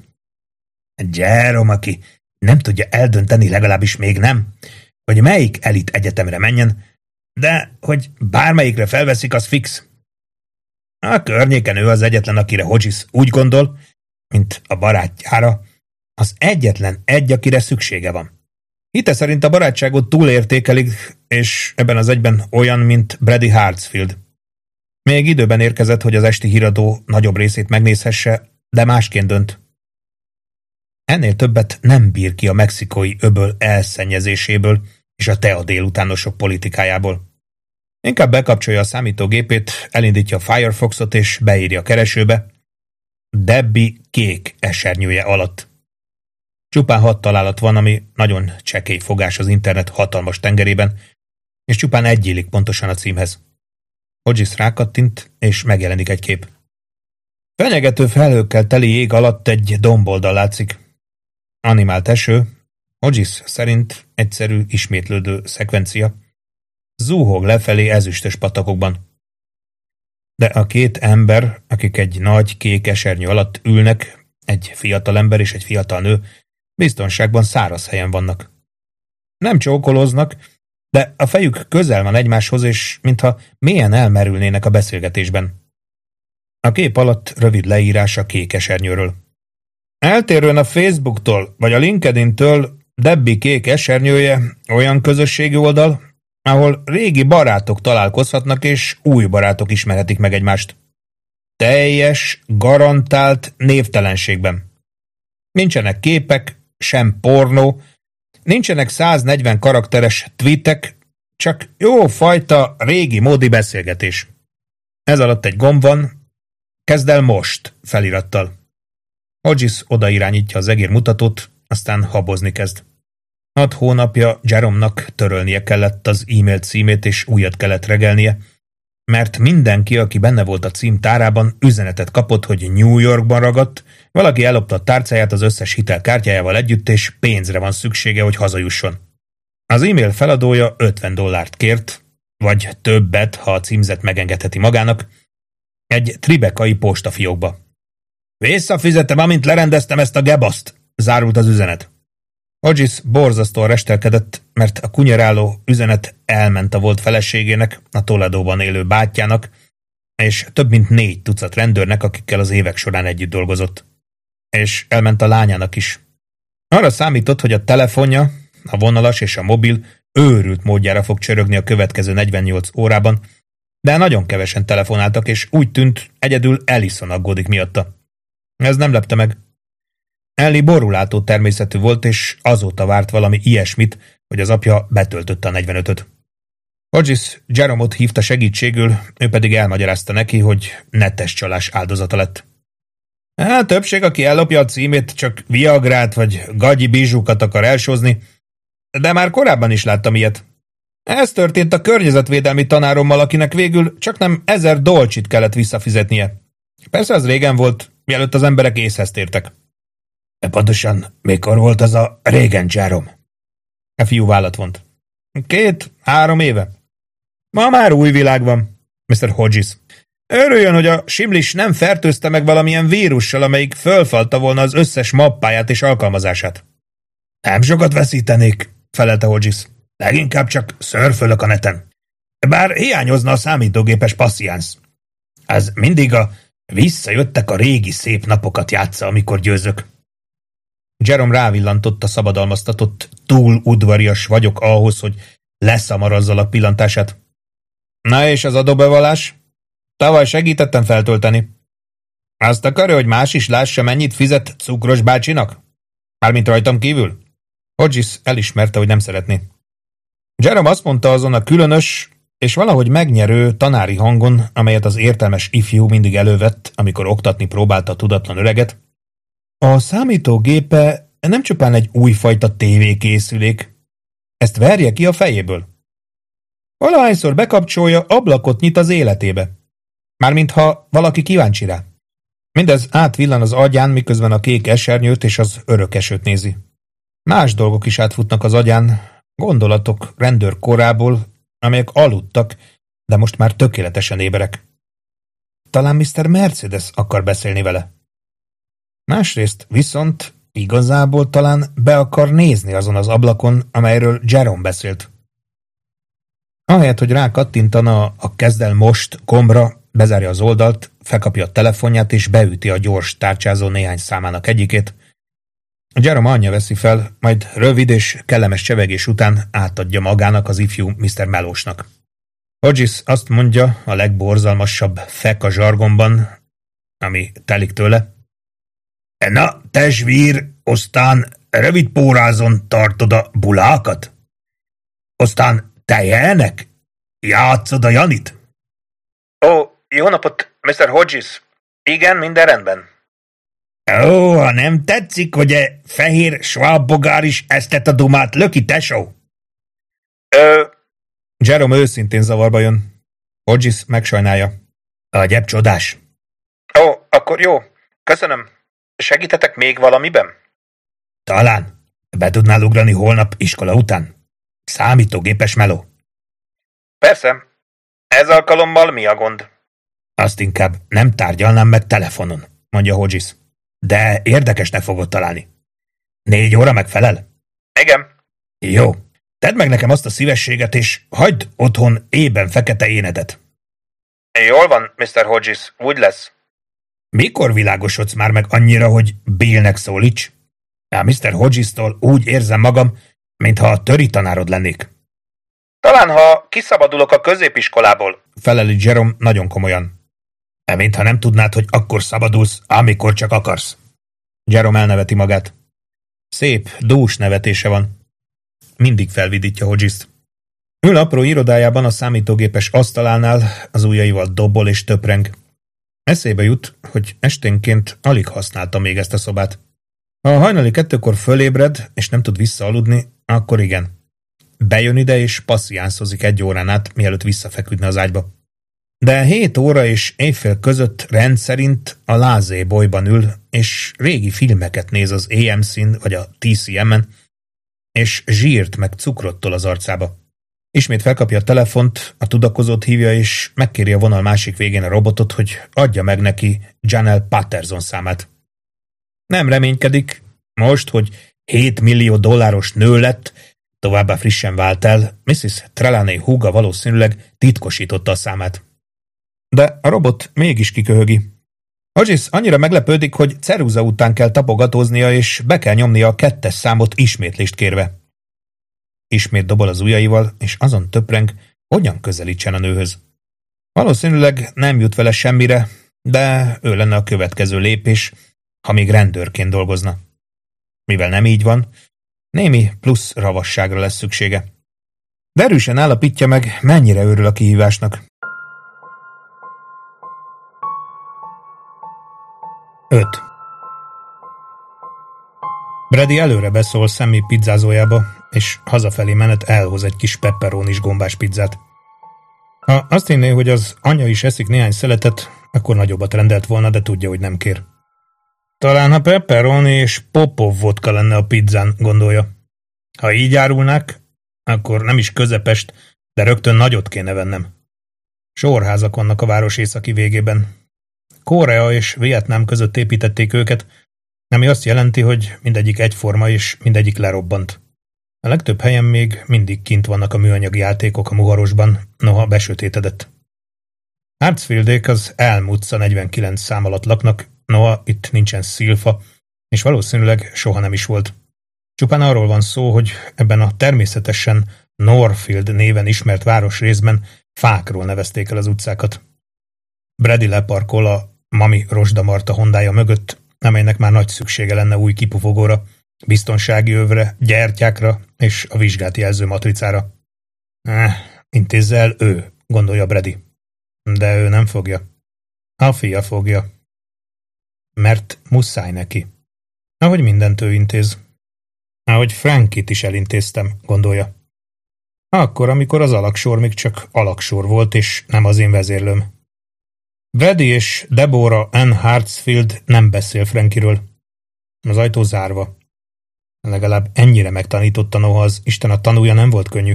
Jerome, aki nem tudja eldönteni, legalábbis még nem, hogy melyik elit egyetemre menjen, de hogy bármelyikre felveszik, az fix. A környéken ő az egyetlen, akire Hodges úgy gondol, mint a barátjára, az egyetlen egy, akire szüksége van. Hite szerint a barátságot túlértékelik, és ebben az egyben olyan, mint Brady Hartsfield. Még időben érkezett, hogy az esti híradó nagyobb részét megnézhesse, de másként dönt. Ennél többet nem bír ki a mexikói öböl elszennyezéséből és a tea délutánosok politikájából. Inkább bekapcsolja a számítógépét, elindítja a Firefoxot és beírja a keresőbe. Debbie kék esernyője alatt. Csupán hat találat van, ami nagyon csekély fogás az internet hatalmas tengerében, és csupán egy illik pontosan a címhez. Hodges rákattint, és megjelenik egy kép. Fenyegető felhőkkel teli jég alatt egy domboldal látszik. Animált eső, Hodges szerint egyszerű, ismétlődő szekvencia, zúhog lefelé ezüstös patakokban. De a két ember, akik egy nagy kék esernyő alatt ülnek, egy fiatal ember és egy fiatal nő, biztonságban száraz helyen vannak. Nem csókolóznak, de a fejük közel van egymáshoz, és mintha mélyen elmerülnének a beszélgetésben. A kép alatt rövid leírás a kék esernyőről. Eltérően a Facebooktól vagy a LinkedIn-től Debbie kék esernyője olyan közösségi oldal, ahol régi barátok találkozhatnak, és új barátok ismerhetik meg egymást. Teljes, garantált névtelenségben. Nincsenek képek, sem pornó, nincsenek száznegyven karakteres tweetek, csak jó fajta régi módi beszélgetés. Ez alatt egy gomb van, kezd el most felirattal. Hodges odairányítja az egérmutatót, aztán habozni kezd. Hat hónapja Jerome-nak törölnie kellett az e-mail címét, és újat kellett regelnie, mert mindenki, aki benne volt a cím tárában, üzenetet kapott, hogy New Yorkban ragadt, valaki ellopta a tárcáját az összes hitelkártyájával együtt, és pénzre van szüksége, hogy hazajusson. Az e-mail feladója ötven dollárt kért, vagy többet, ha a címzet megengedheti magának, egy tribekai postafiókba. Visszafizetem, amint lerendeztem ezt a gebaszt, zárult az üzenet. Hodges borzasztóan restelkedett, mert a kunyeráló üzenet elment a volt feleségének, a Toledóban élő bátyjának, és több mint négy tucat rendőrnek, akikkel az évek során együtt dolgozott. És elment a lányának is. Arra számított, hogy a telefonja, a vonalas és a mobil őrült módjára fog csörögni a következő negyvennyolc órában, de nagyon kevesen telefonáltak, és úgy tűnt, egyedül Allison aggódik miatta. Ez nem lepte meg. Ellie borulátó természetű volt, és azóta várt valami ilyesmit, hogy az apja betöltötte a negyvenötöt. Hodges Jerome-ot hívta segítségül, ő pedig elmagyarázta neki, hogy netes csalás áldozata lett. A többség, aki ellopja a címét, csak viagrát vagy gagyi bizsúkat akar elsózni, de már korábban is láttam ilyet. Ez történt a környezetvédelmi tanárommal, akinek végül csak nem ezer dolcsit kellett visszafizetnie. Persze az régen volt, mielőtt az emberek észhez tértek. De pontosan mikor volt az a régen, Jerome? A fiú vállat vont. Két, három éve. Ma már új világ van, miszter Hodges. Örüljön, hogy a simlis nem fertőzte meg valamilyen vírussal, amelyik fölfalta volna az összes mappáját és alkalmazását. Nem sokat veszítenék, felelte Hodges. Leginkább csak szörfölök a neten. Bár hiányozna a számítógépes passziánsz. Ez mindig a visszajöttek a régi szép napokat játsza, amikor győzök. Jerome rávillantott a szabadalmaztatott, túl udvarias vagyok ahhoz, hogy leszamarazzal a pillantását. Na és az adóbevallás? Tavaly segítettem feltölteni. Azt akarja, hogy más is lássa, mennyit fizet Cukros bácsinak? Mármint rajtam kívül? Hodges elismerte, hogy nem szeretné. Jerome azt mondta azon a különös és valahogy megnyerő tanári hangon, amelyet az értelmes ifjú mindig elővett, amikor oktatni próbálta a tudatlan öreget. A számítógépe nem csupán egy újfajta tévékészülék. Ezt verje ki a fejéből. Valahányszor bekapcsolja, ablakot nyit az életébe. Mármintha valaki kíváncsi rá. Mindez átvillan az agyán, miközben a kék esernyőt és az örökesőt nézi. Más dolgok is átfutnak az agyán, gondolatok rendőr korából, amelyek aludtak, de most már tökéletesen éberek. Talán miszter Mercedes akar beszélni vele. Másrészt viszont igazából talán be akar nézni azon az ablakon, amelyről Jerome beszélt. Ahelyett, hogy rákattintana a kezd el most gombra, bezárja az oldalt, felkapja a telefonját és beüti a gyors tárcsázó néhány számának egyikét. Jerome anyja veszi fel, majd rövid és kellemes csevegés után átadja magának az ifjú miszter Melósnak. Hodges azt mondja a legborzalmasabb feka zsargonban, ami telik tőle. Na, testvére, aztán rövid pórázon tartod a bulákat? Aztán te jelnek? Játszod a Janit? Ó, jó napot, miszter Hodges. Igen, minden rendben. Ó, ha nem tetszik, hogy e fehér svábbogár is eztet a dumát löki, tesó? Ö... Jerome őszintén zavarba jön. Hodges megsajnálja. A gyep csodás. Ó, akkor jó. Köszönöm. Segíthetek még valamiben? Talán. Be tudnál ugrani holnap iskola után? Számítógépes meló. Persze. Ez alkalommal mi a gond? Azt inkább nem tárgyalnám meg telefonon, mondja Hodges. De érdekesnek fogod találni. Négy óra megfelel? Igen. Jó. Tedd meg nekem azt a szívességet, és hagyd otthon ében fekete énedet. Jól van, miszter Hodges, úgy lesz. Mikor világosodsz már meg annyira, hogy Billnek szólíts? A miszter Hodges-tól úgy érzem magam, mintha a töri tanárod lennék. Talán, ha kiszabadulok a középiskolából, feleli Jerome nagyon komolyan. Mintha nem tudnád, hogy akkor szabadulsz, amikor csak akarsz. Jerome elneveti magát. Szép, dús nevetése van. Mindig felvidítja Hodges-t. Ül apró irodájában a számítógépes asztalánál, az ujjaival dobol és töpreng. Eszébe jut, hogy esténként alig használta még ezt a szobát. Ha a hajnali kettőkor fölébred, és nem tud visszaaludni, akkor igen. Bejön ide, és passziánszozik egy órán át, mielőtt visszafeküdne az ágyba. De hét óra és éjfél között rendszerint a Lázé bolyban ül, és régi filmeket néz az á em cén vagy a té cé em-en, és zsírt meg cukrot tol az arcába. Ismét felkapja a telefont, a tudakozót hívja, és megkéri a vonal másik végén a robotot, hogy adja meg neki Janelle Patterson számát. Nem reménykedik, most, hogy hét millió dolláros nő lett, továbbá frissen vált el, missziz Trelawney húga valószínűleg titkosította a számát. De a robot mégis kiköhögi. Hodges annyira meglepődik, hogy ceruza után kell tapogatóznia, és be kell nyomnia a kettes számot ismétlést kérve. Ismét dobol az ujjaival, és azon töpreng, hogyan közelítsen a nőhöz. Valószínűleg nem jut vele semmire, de ő lenne a következő lépés, ha még rendőrként dolgozna. Mivel nem így van, némi plusz ravasságra lesz szüksége. De erősen állapítja meg, mennyire örül a kihívásnak. öt. Brady előre beszól Sammy pizzázójába, és hazafelé menet elhoz egy kis pepperonis gombás pizzát. Ha azt hinné, hogy az anya is eszik néhány szeletet, akkor nagyobbat rendelt volna, de tudja, hogy nem kér. Talán ha pepperoni és popov vodka lenne a pizzán, gondolja. Ha így árulnák, akkor nem is közepest, de rögtön nagyot kéne vennem. Sorházak vannak a város északi végében. Korea és Vietnám között építették őket, ami azt jelenti, hogy mindegyik egyforma és mindegyik lerobbant. A legtöbb helyen még mindig kint vannak a műanyag játékok a muharosban, noha besötétedett. Hartsfieldék az Elm utca negyvenkilenc szám alatt laknak, noha itt nincsen szilfa, és valószínűleg soha nem is volt. Csupán arról van szó, hogy ebben a természetesen Norfield néven ismert városrészben fákról nevezték el az utcákat. Brady leparkol a Mami Rozsda Marta Hondája mögött, amelynek már nagy szüksége lenne új kipufogóra, biztonsági övre, gyertyákra és a vizsgát jelző matricára. Eh, intézze el ő, gondolja Brady. De ő nem fogja. A fia fogja. Mert muszáj neki. Ahogy mindent ő intéz. Ahogy Frankit is elintéztem, gondolja. Akkor, amikor az alaksor még csak alaksor volt, és nem az én vezérlőm. Brady és Deborah Ann Hartsfield nem beszél Frankiről. Az ajtó zárva. Legalább ennyire megtanította, noha az Isten a tanúja nem volt könnyű.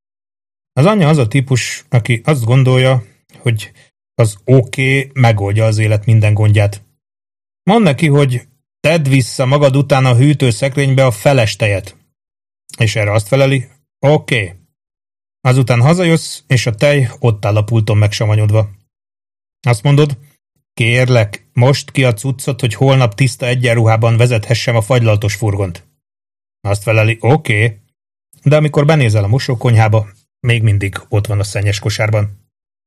Az anyja az a típus, aki azt gondolja, hogy az oké okay megoldja az élet minden gondját. Mondd neki, hogy tedd vissza magad után a hűtőszekrénybe a feles tejet. És erre azt feleli, oké. Okay. Azután hazajössz, és a tej ott áll a pulton megsamanyodva. Azt mondod, kérlek, most ki a cuccot, hogy holnap tiszta egyenruhában vezethessem a fagylaltos furgont. Azt feleli, oké, okay. De amikor benézel a mosókonyhába, még mindig ott van a szennyes kosárban.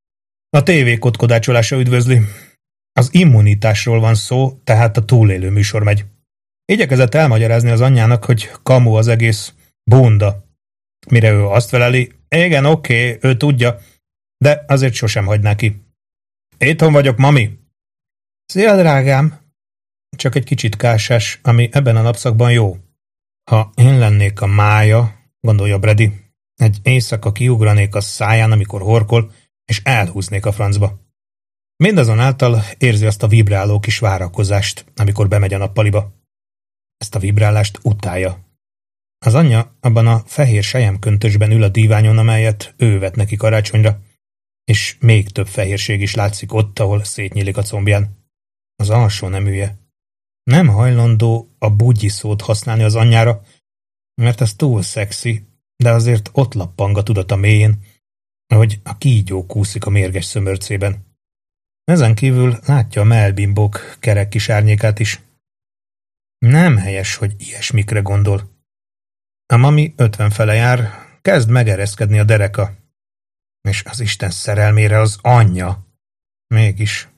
A tévé kotkodácsolása üdvözli. Az immunitásról van szó, tehát a túlélő műsor megy. Igyekezett elmagyarázni az anyjának, hogy kamu az egész, bunda. Mire ő azt feleli, igen, oké, okay, ő tudja, de azért sosem hagyná ki. Itthon vagyok, mami. Szia, drágám. Csak egy kicsit kásás, ami ebben a napszakban jó. Ha én lennék a mája, gondolja Brady, egy éjszaka kiugranék a száján, amikor horkol, és elhúznék a francba. Mindazonáltal érzi azt a vibráló kis várakozást, amikor bemegy a nappaliba. Ezt a vibrálást utálja. Az anyja abban a fehér selyemköntösben ül a díványon, amelyet ő vett neki karácsonyra, és még több fehérség is látszik ott, ahol szétnyílik a combján. Az alsó neműje. Nem hajlandó a bugyi szót használni az anyjára, mert ez túl szexi, de azért ott lappang a tudata mélyén, ahogy a kígyó kúszik a mérges szömörcében. Ezen kívül látja a mellbimbók kerek kis árnyékát is. Nem helyes, hogy ilyesmikre gondol. A mami ötven fele jár, kezd megereszkedni a dereka. És az Isten szerelmére az anyja. Mégis.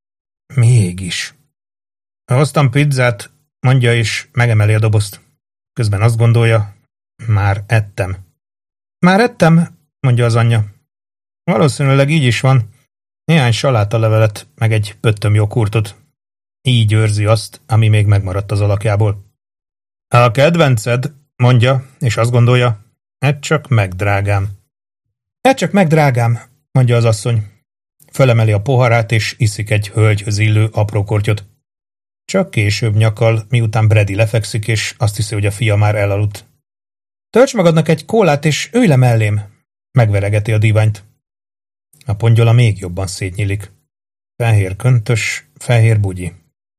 Mégis. Hoztam pizzát, mondja, és megemeli a dobozt. Közben azt gondolja, már ettem. Már ettem, mondja az anyja. Valószínűleg így is van. Néhány salátalevelet, meg egy pöttöm joghurtot. Így őrzi azt, ami még megmaradt az alakjából. A kedvenced, mondja, és azt gondolja, edd csak meg, drágám. Edd csak meg, drágám, mondja az asszony. Fölemeli a poharát, és iszik egy hölgyhöz illő apró kortyot. Csak később nyakal, miután Brady lefekszik, és azt hiszi, hogy a fia már elaludt. Tölts magadnak egy kólát, és ülj le mellém, megveregeti a diványt. A pongyola még jobban szétnyílik. Fehér köntös, fehér bugyi.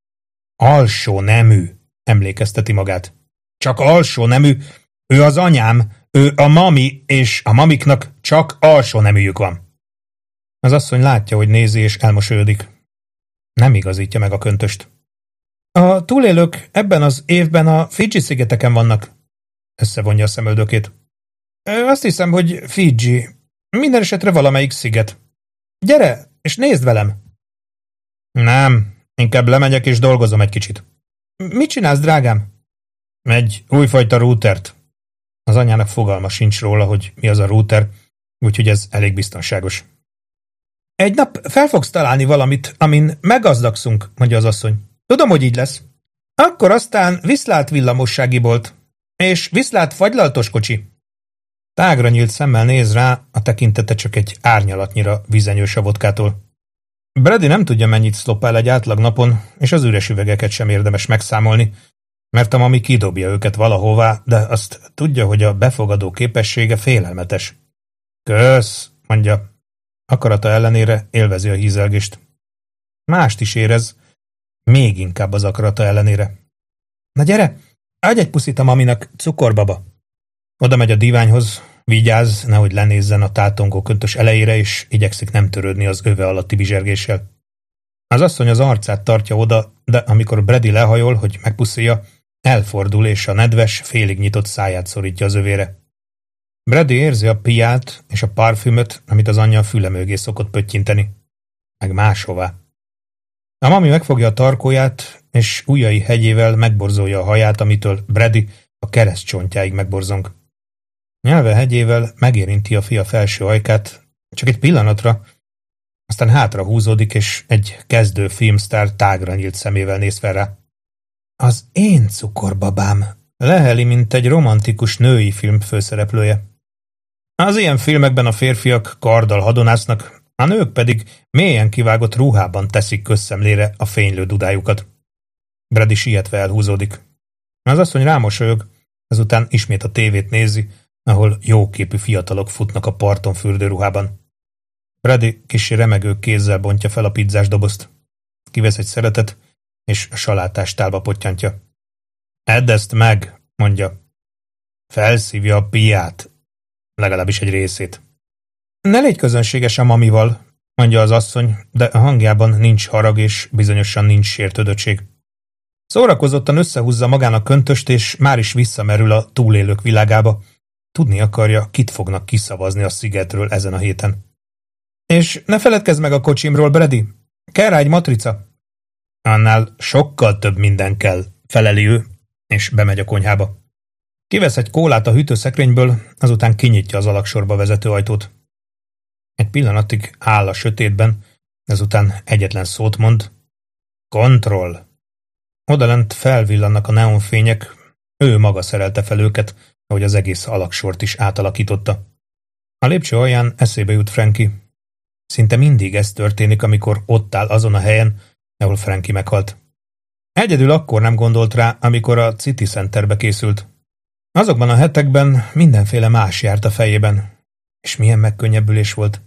Alsó nemű, emlékezteti magát. Csak alsó nemű, ő az anyám, ő a mami, és a mamiknak csak alsó neműjük van. Az asszony látja, hogy nézi, és elmosolyodik. Nem igazítja meg a köntöst. A túlélők ebben az évben a Fidzsi-szigeteken vannak, összevonja a szemöldökét. Azt hiszem, hogy Fidzsi. Minden esetre valamelyik sziget. Gyere, és nézd velem! Nem, inkább lemegyek és dolgozom egy kicsit. Mit csinálsz, drágám? Egy újfajta routert. Az anyának fogalma sincs róla, hogy mi az a router, úgyhogy ez elég biztonságos. Egy nap fel fogsz találni valamit, amin meggazdagszunk, mondja az asszony. Tudom, hogy így lesz. Akkor aztán viszlát villamossági bolt, és viszlát fagylaltos kocsi. Tágra nyílt szemmel néz rá, a tekintete csak egy árnyalatnyira vizenyős a vodkától. Brady nem tudja, mennyit szlopál egy átlag napon, és az üres üvegeket sem érdemes megszámolni, mert a mami kidobja őket valahová, de azt tudja, hogy a befogadó képessége félelmetes. Kösz, mondja. Akarata ellenére élvezi a hízelgést. Mást is érez, még inkább az akarata ellenére. Na gyere, adj egy puszit a maminak, cukorbaba. Oda megy a diványhoz, vigyáz, nehogy lenézzen a tátongó köntös elejére, és igyekszik nem törődni az öve alatti bizsergéssel. Az asszony az arcát tartja oda, de amikor Brady lehajol, hogy megpuszilja, elfordul, és a nedves, félig nyitott száját szorítja az övére. Brady érzi a piát és a parfümöt, amit az anyja a füle mögé szokott pöttyinteni. Meg máshová. A mami megfogja a tarkóját, és ujjai hegyével megborzolja a haját, amitől Brady a keresztcsontjáig megborzong. Nyelve hegyével megérinti a fia felső ajkát, csak egy pillanatra, aztán hátra húzódik, és egy kezdő filmsztár tágra nyílt szemével néz fel rá. Az én cukorbabám, leheli, mint egy romantikus női film főszereplője. Az ilyen filmekben a férfiak karddal hadonásznak, a nők pedig mélyen kivágott ruhában teszik közszemlére a fénylő dudájukat. Brady sietve elhúzódik. Az asszony rámosolyog, ezután ismét a tévét nézi, ahol jóképű fiatalok futnak a parton fürdőruhában. Brady kissé remegő kézzel bontja fel a pizzás dobozt. Kivesz egy szeretet, és a salátás tálba pottyantja. Edd ezt meg, mondja. Felszívja a piát, legalábbis egy részét. Ne légy közönséges a mamival, mondja az asszony, de a hangjában nincs harag, és bizonyosan nincs sértődöttség. Szórakozottan összehúzza magának köntöst, és már is visszamerül a túlélők világába. Tudni akarja, kit fognak kiszavazni a szigetről ezen a héten. És ne feledkezz meg a kocsimról, Brady. Kell rá egy matrica. Annál sokkal több minden kell, feleli ő, és bemegy a konyhába. Kivesz egy kólát a hűtőszekrényből, azután kinyitja az alagsorba vezető ajtót. Egy pillanatig áll a sötétben, ezután egyetlen szót mond. Kontroll. Odalent felvillannak a neonfények, ő maga szerelte fel őket, ahogy az egész alagsort is átalakította. A lépcső alján eszébe jut Frankie. Szinte mindig ez történik, amikor ott áll azon a helyen, ahol Frankie meghalt. Egyedül akkor nem gondolt rá, amikor a City Centerbe készült. Azokban a hetekben mindenféle más járt a fejében, és milyen megkönnyebbülés volt.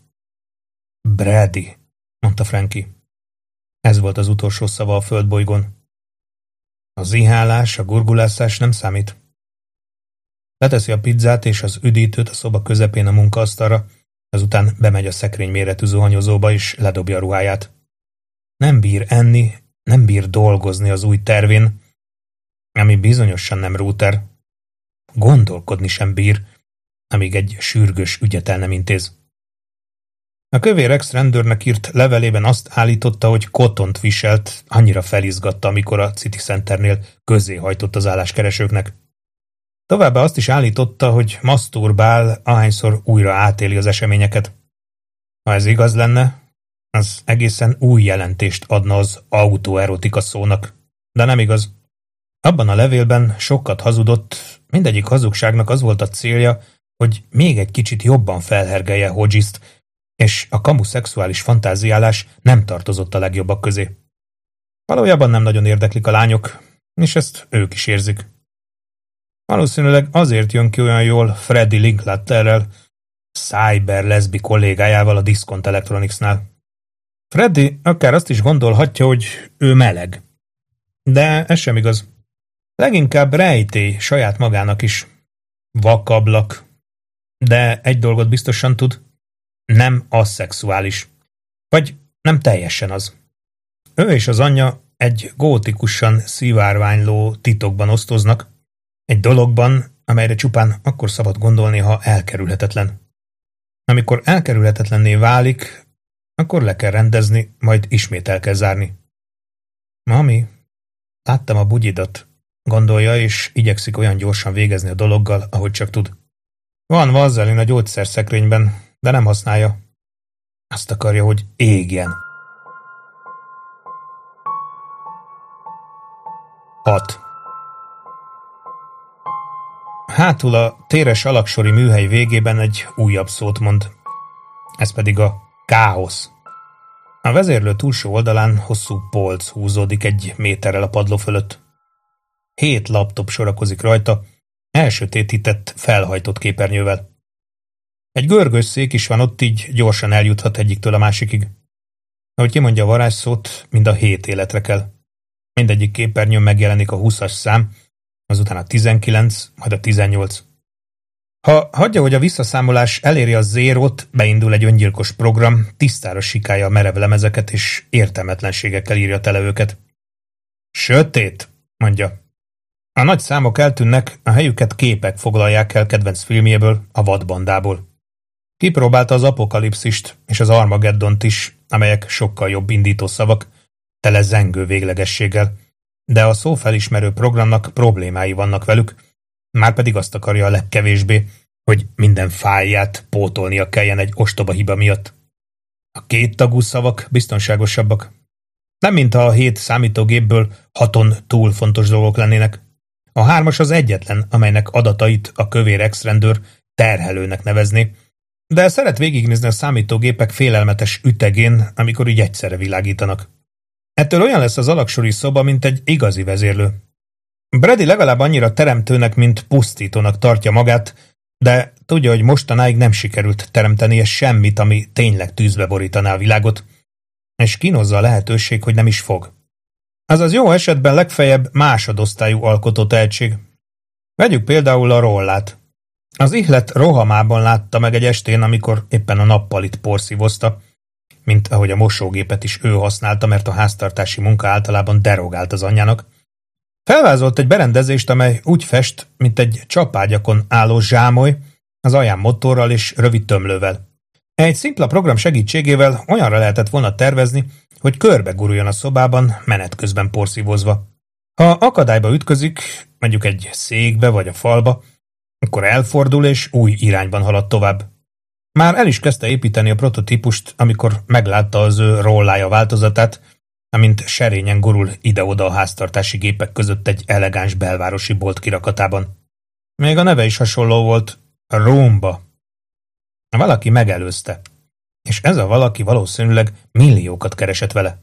Brady, mondta Frankie. Ez volt az utolsó szava a földbolygón. A zihálás, a gurgulászás nem számít. Leteszi a pizzát és az üdítőt a szoba közepén a munkaasztalra, azután bemegy a szekrény méretű zuhanyozóba és ledobja a ruháját. Nem bír enni, nem bír dolgozni az új tervén, ami bizonyosan nem router. Gondolkodni sem bír, amíg egy sürgős ügyet el nem intéz. A kövér ex-rendőrnek írt levelében azt állította, hogy kotont viselt, annyira felizgatta, amikor a City Centernél közzéhajtott az álláskeresőknek. Továbbá azt is állította, hogy maszturbál, ahányszor újra átéli az eseményeket. Ha ez igaz lenne, az egészen új jelentést adna az autoerotika szónak, de nem igaz. Abban a levélben sokat hazudott, mindegyik hazugságnak az volt a célja, hogy még egy kicsit jobban felhergelje Hodges-t, és a kamu szexuális fantáziálás nem tartozott a legjobbak közé. Valójában nem nagyon érdeklik a lányok, és ezt ők is érzik. Valószínűleg azért jön ki olyan jól Freddie Linklatterrel, cyber leszbi kollégájával a Discount Electronicsnál. Freddie akár azt is gondolhatja, hogy ő meleg. De ez sem igaz. Leginkább rejtély saját magának is. Vakablak. De egy dolgot biztosan tud, nem aszexuális. Vagy nem teljesen az. Ő és az anyja egy gótikusan szivárványló titokban osztoznak, egy dologban, amelyre csupán akkor szabad gondolni, ha elkerülhetetlen. Amikor elkerülhetetlenné válik, akkor le kell rendezni, majd ismét el kell zárni. Mami, láttam a bugyidat, gondolja, és igyekszik olyan gyorsan végezni a dologgal, ahogy csak tud. Van vazelin a gyógyszerszekrényben, de nem használja. Azt akarja, hogy égjen. hat. Hátul a téres alaksori műhely végében egy újabb szót mond. Ez pedig a káosz. A vezérlő túlsó oldalán hosszú polc húzódik egy méterrel a padló fölött. Hét laptop sorakozik rajta, elsötétített, felhajtott képernyővel. Egy görgős szék is van ott, így gyorsan eljuthat egyiktől a másikig. Ahogy kimondja a varázsszót, mind a hét életre kell. Mindegyik képernyőn megjelenik a húszas szám, azután a tizenkilenc, majd a tizennyolc. Ha hagyja, hogy a visszaszámolás eléri a zérót, beindul egy öngyilkos program, tisztára sikálja a merev lemezeket, és értelmetlenségekkel írja tele őket. Sötét, mondja. A nagy számok eltűnnek, a helyüket képek foglalják el kedvenc filmjéből, a vadbandából. Kipróbálta az apokalipszist és az Armageddont is, amelyek sokkal jobb indító szavak, tele zengő véglegességgel, de a szófelismerő programnak problémái vannak velük, márpedig azt akarja a legkevésbé, hogy minden fájját pótolnia kelljen egy ostoba hiba miatt. A két tagú szavak biztonságosabbak. Nem mintha a hét számítógépből haton túl fontos dolgok lennének. A hármas az egyetlen, amelynek adatait a kövér ex-rendőr terhelőnek nevezni, de szeret végignézni a számítógépek félelmetes ütegén, amikor így egyszerre világítanak. Ettől olyan lesz az alaksori szoba, mint egy igazi vezérlő. Brady legalább annyira teremtőnek, mint pusztítónak tartja magát, de tudja, hogy mostanáig nem sikerült teremtenie semmit, ami tényleg tűzbe borítaná a világot, és kínozza a lehetőség, hogy nem is fog. Azaz jó esetben legfeljebb másodosztályú alkotó tehetség. Vegyük például a rollát. Az ihlet rohamában látta meg egy estén, amikor éppen a nappalit porszívozta, mint ahogy a mosógépet is ő használta, mert a háztartási munka általában derogált az anyjának. Felvázolt egy berendezést, amely úgy fest, mint egy csapágyakon álló zsámoly, az alján motorral és rövid tömlővel. Egy szimpla program segítségével olyanra lehetett volna tervezni, hogy körbe guruljon a szobában, menet közben porszívozva. Ha akadályba ütközik, mondjuk egy székbe vagy a falba, akkor elfordul és új irányban halad tovább. Már el is kezdte építeni a prototípust, amikor meglátta az ő rollája változatát, amint serényen gurul ide-oda a háztartási gépek között egy elegáns belvárosi bolt kirakatában. Még a neve is hasonló volt, Roomba. Valaki megelőzte, és ez a valaki valószínűleg milliókat keresett vele.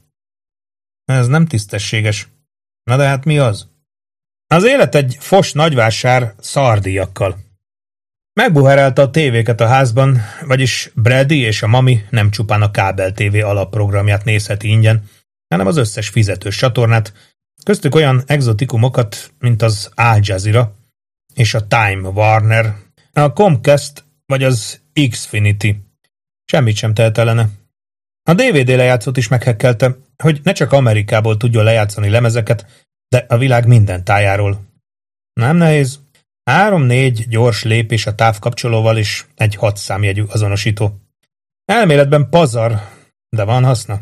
Ez nem tisztességes. Na de hát mi az? Az élet egy fos nagyvásár szardíjakkal. Megbuherálta a tévéket a házban, vagyis Brady és a mami nem csupán a kábel tévé alapprogramját nézheti ingyen, hanem az összes fizetős csatornát, köztük olyan egzotikumokat, mint az Al Jazeera és a Time Warner, a Comcast vagy az Xfinity. Semmit sem tehet ellene. A dé vé dé lejátszót is meghekkelte, hogy ne csak Amerikából tudjon lejátszani lemezeket, de a világ minden tájáról. Nem nehéz. Három-négy gyors lépés a távkapcsolóval és egy hat számjegyű azonosító. Elméletben pazar, de van haszna.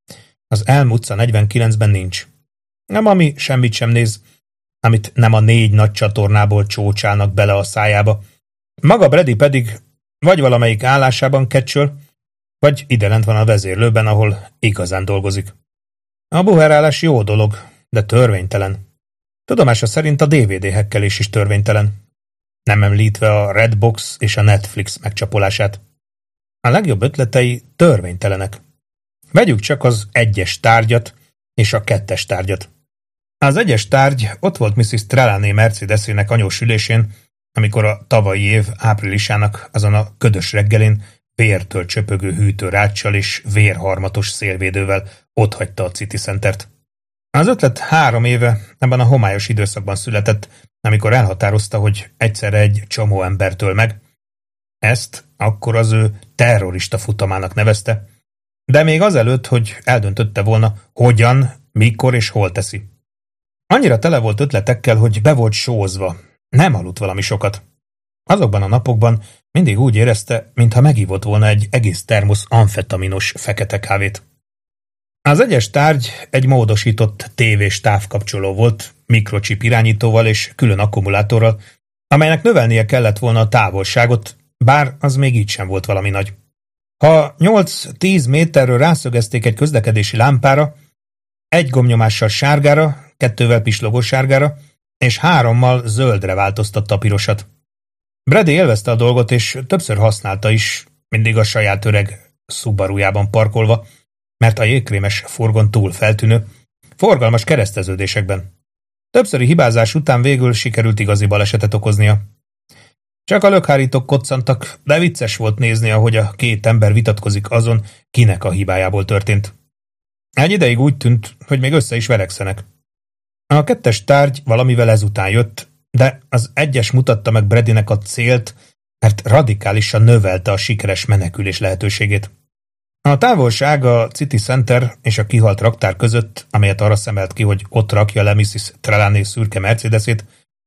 Az Elm utca negyvenkilencben nincs. Nem ami semmit sem néz, amit nem a négy nagy csatornából csócsálnak bele a szájába. Maga Brady pedig vagy valamelyik állásában kecsöl, vagy idelent van a vezérlőben, ahol igazán dolgozik. A buherálás jó dolog, de törvénytelen. Tudomása szerint a dé vé dé hekkelés is törvénytelen. Nem említve a Redbox és a Netflix megcsapolását. A legjobb ötletei törvénytelenek. Vegyük csak az egyes tárgyat és a kettes tárgyat. Az egyes tárgy ott volt missziz Trelawney Mercedesének anyós ülésén, amikor a tavalyi év áprilisának azon a ködös reggelén vértől csöpögő hűtőráccsal és vérharmatos szélvédővel otthagyta a City Centert. Az ötlet három éve ebben a homályos időszakban született, amikor elhatározta, hogy egyszerre egy csomó embertől meg. Ezt akkor az ő terrorista futamának nevezte, de még azelőtt, hogy eldöntötte volna, hogyan, mikor és hol teszi. Annyira tele volt ötletekkel, hogy be volt sózva, nem aludt valami sokat. Azokban a napokban mindig úgy érezte, mintha megívott volna egy egész termosz amfetaminos fekete kávét. Az egyes tárgy egy módosított tévés távkapcsoló volt, mikrochip irányítóval és külön akkumulátorral, amelynek növelnie kellett volna a távolságot, bár az még így sem volt valami nagy. Ha nyolc-tíz méterről rászögezték egy közlekedési lámpára, egy gombnyomással sárgára, kettővel pislogó sárgára, és hárommal zöldre változtatta a pirosat. Brady élvezte a dolgot, és többször használta is, mindig a saját öreg Subarujában parkolva, mert a jégkrémes furgon túl feltűnő, forgalmas kereszteződésekben. Többszöri hibázás után végül sikerült igazi balesetet okoznia. Csak a lökhárítók koccantak, de vicces volt nézni, ahogy a két ember vitatkozik azon, kinek a hibájából történt. Egy ideig úgy tűnt, hogy még össze is verekszenek. A kettes tárgy valamivel ezután jött, de az egyes mutatta meg Bradynek a célt, mert radikálisan növelte a sikeres menekülés lehetőségét. A távolság a City Center és a kihalt raktár között, amelyet arra szemelt ki, hogy ott rakja le missziz Trelawney szürke Mercedesét,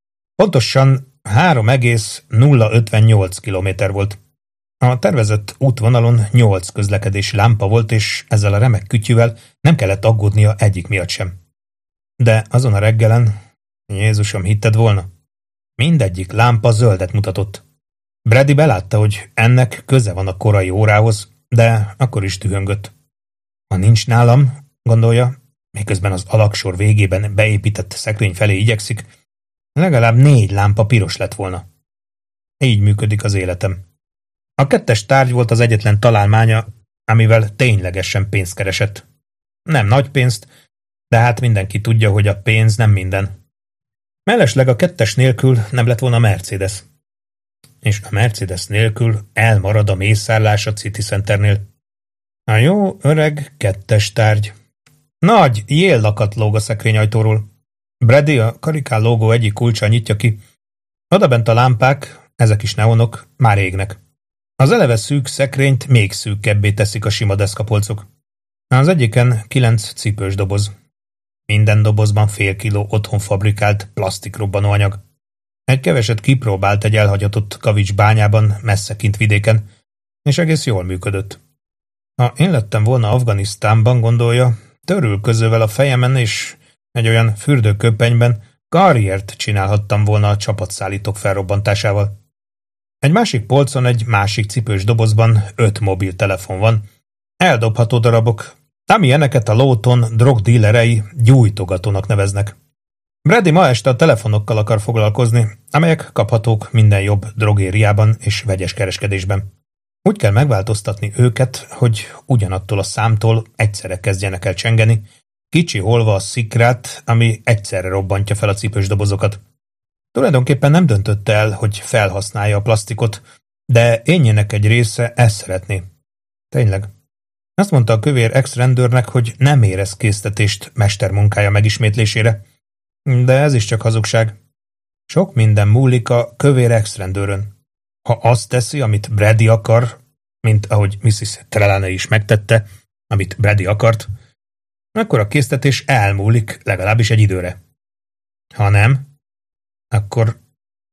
pontosan három egész nulla ötvennyolc kilométer volt. A tervezett útvonalon nyolc közlekedési lámpa volt, és ezzel a remek kütyűvel nem kellett aggódnia egyik miatt sem. De azon a reggelen, Jézusom, hitted volna? Mindegyik lámpa zöldet mutatott. Brady belátta, hogy ennek köze van a korai órához, de akkor is dühöngött. Ha nincs nálam, gondolja, miközben az alaksor végében beépített szekrény felé igyekszik, legalább négy lámpa piros lett volna. Így működik az életem. A kettes tárgy volt az egyetlen találmánya, amivel ténylegesen pénzt keresett. Nem nagy pénzt, de hát mindenki tudja, hogy a pénz nem minden. Mellesleg a kettes nélkül nem lett volna Mercedes. És a Mercedes nélkül elmarad a mészárlás a City Centernél. A jó öreg kettes tárgy. Nagy jéllakat lóg a szekrényajtóról. Brady a karikál lógó egyik kulccsal nyitja ki. Odabent a lámpák, ezek is neonok, már égnek. Az eleve szűk szekrényt még szűkebbé teszik a sima deszkapolcok. Az egyiken kilenc cipős doboz. Minden dobozban fél kiló otthon fabrikált plastikrobbanóanyag. Egy keveset kipróbált egy elhagyatott kavics bányában messze kint vidéken, és egész jól működött. Ha én lettem volna Afganisztánban, gondolja, törülközővel a fejemen és egy olyan fürdőköpenyben karriert csinálhattam volna a csapatszállítók felrobbantásával. Egy másik polcon egy másik cipős dobozban öt mobiltelefon van, eldobható darabok, amilyeneket a Lawton drogdílerei gyújtogatónak neveznek. Brady ma este a telefonokkal akar foglalkozni, amelyek kaphatók minden jobb drogériában és vegyes kereskedésben. Úgy kell megváltoztatni őket, hogy ugyanattól a számtól egyszerre kezdjenek el csengeni, kicsi holva a szikrát, ami egyszerre robbantja fel a cipős dobozokat. Tulajdonképpen nem döntötte el, hogy felhasználja a plasztikot, de énjének egy része ezt szeretné. Tényleg. Azt mondta a kövér ex-rendőrnek, hogy nem érez késztetést mestermunkája megismétlésére, de ez is csak hazugság. Sok minden múlik a kövér ex-rendőrön. Ha azt teszi, amit Brady akar, mint ahogy missziz Trelawney is megtette, amit Brady akart, akkor a késztetés elmúlik legalábbis egy időre. Ha nem, akkor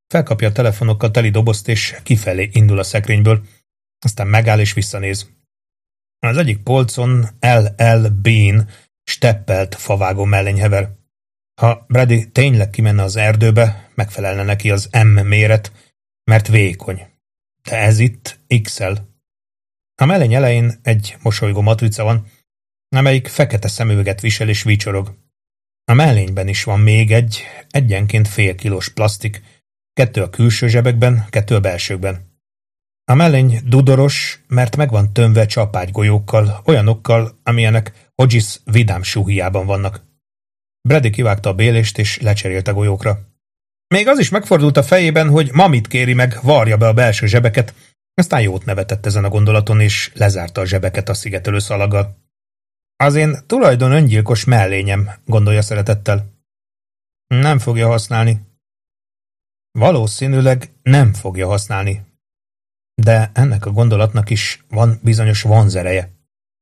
Felkapja a telefonokkal teli dobozt, és kifelé indul a szekrényből, aztán megáll és visszanéz. Az egyik polcon el el. Bean steppelt favágó mellény hever. Ha Brady tényleg kimenne az erdőbe, megfelelne neki az M méret, mert vékony. De ez itt iksz el. A mellény elején egy mosolygó matrica van, amelyik fekete szemüveget visel és vicsorog. A mellényben is van még egy, egyenként fél kilós plasztik, kettő a külső zsebekben, kettő a belsőkben. A mellény dudoros, mert meg van tömve csapágygolyókkal, olyanokkal, amilyenek Hodges vidám súhijában vannak. Brady kivágta a bélést és lecserélt a golyókra. Még az is megfordult a fejében, hogy mamit kéri meg, varja be a belső zsebeket, aztán jót nevetett ezen a gondolaton, és lezárta a zsebeket a szigetelő szalaggal. Az én tulajdon öngyilkos mellényem, gondolja szeretettel. Nem fogja használni. Valószínűleg nem fogja használni. De ennek a gondolatnak is van bizonyos vonzereje.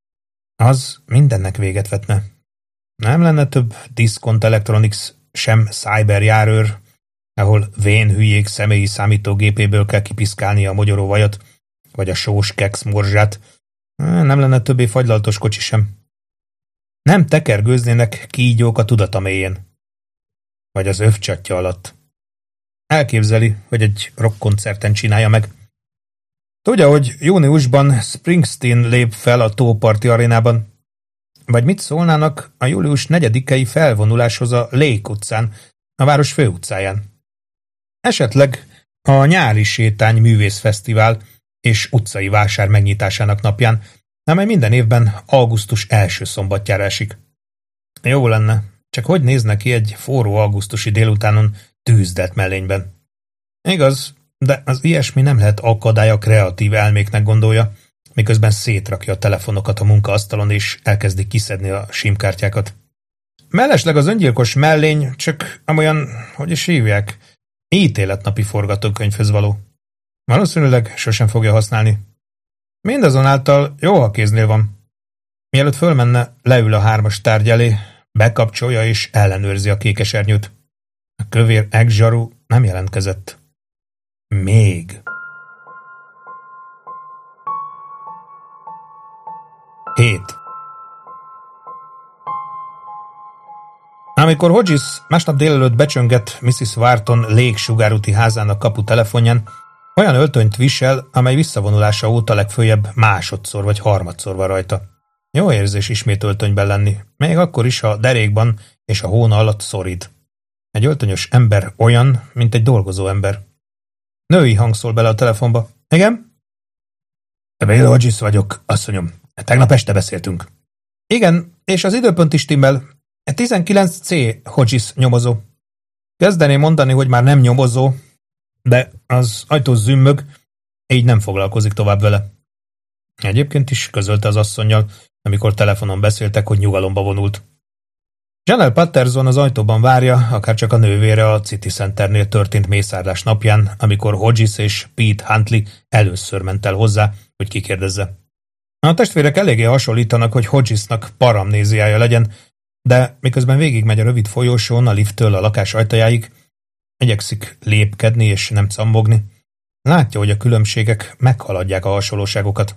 Az mindennek véget vetne. Nem lenne több Discount Electronics, sem Cyber járőr, ahol vén hülyék személyi számítógépéből kell kipiszkálnia a mogyoróvajat, vagy a sós keksz morzsát. Nem lenne többé fagylaltos kocsi sem. Nem tekergőznének kígyók a tudata mélyén. Vagy az övcsatja alatt. Elképzeli, hogy egy rockkoncerten csinálja meg. Tudja, hogy júniusban Springsteen lép fel a tóparti arénában? Vagy mit szólnának a július negyedikei felvonuláshoz a Lake utcán, a város főutcáján? Esetleg a nyári sétány művészfesztivál és utcai vásár megnyitásának napján, amely minden évben augusztus első szombatjára esik. Jó lenne, csak hogy nézne ki egy forró augusztusi délutánon tűzdelt mellényben? Igaz, de az ilyesmi nem lehet akadály a kreatív elméknek, gondolja, miközben szétrakja a telefonokat a munkaasztalon és elkezdi kiszedni a simkártyákat. Mellesleg az öngyilkos mellény csak amolyan, hogy is hívják, ítéletnapi forgatókönyvhöz való. Valószínűleg sosem fogja használni. Mindazonáltal jó, ha kéznél van. Mielőtt fölmenne, leül a hármas tárgy elé, bekapcsolja és ellenőrzi a kékesernyőt. A kövér egzsaru nem jelentkezett. Még. Hét. Amikor Hodges másnap délelőtt becsönget missus Wharton légsugárúti házának kapu telefonján, olyan öltönyt visel, amely visszavonulása óta legföljebb másodszor vagy harmadszor van rajta. Jó érzés ismét öltönyben lenni, még akkor is, ha derékban és a hóna alatt szorít. Egy öltönyös ember olyan, mint egy dolgozó ember. Női hang szól bele a telefonba. Igen? Bill Hodges vagyok, asszonyom. Tegnap este beszéltünk. Igen, és az időpont is timmel. tizenkilenc C Hodges nyomozó. Kezdeném mondani, hogy már nem nyomozó, de az ajtó zümmög, így nem foglalkozik tovább vele. Egyébként is közölte az asszonnyal, amikor telefonon beszéltek, hogy nyugalomba vonult. Janelle Patterson az ajtóban várja, akárcsak a nővére a City Centernél történt mészárlás napján, amikor Hodges és Pete Huntley először ment el hozzá, hogy kikérdezze. A testvérek eléggé hasonlítanak, hogy Hodgesnak paramnéziája legyen, de miközben végigmegy a rövid folyósón a lifttől a lakás ajtajáig, igyekszik lépkedni és nem cambogni, látja, hogy a különbségek meghaladják a hasonlóságokat.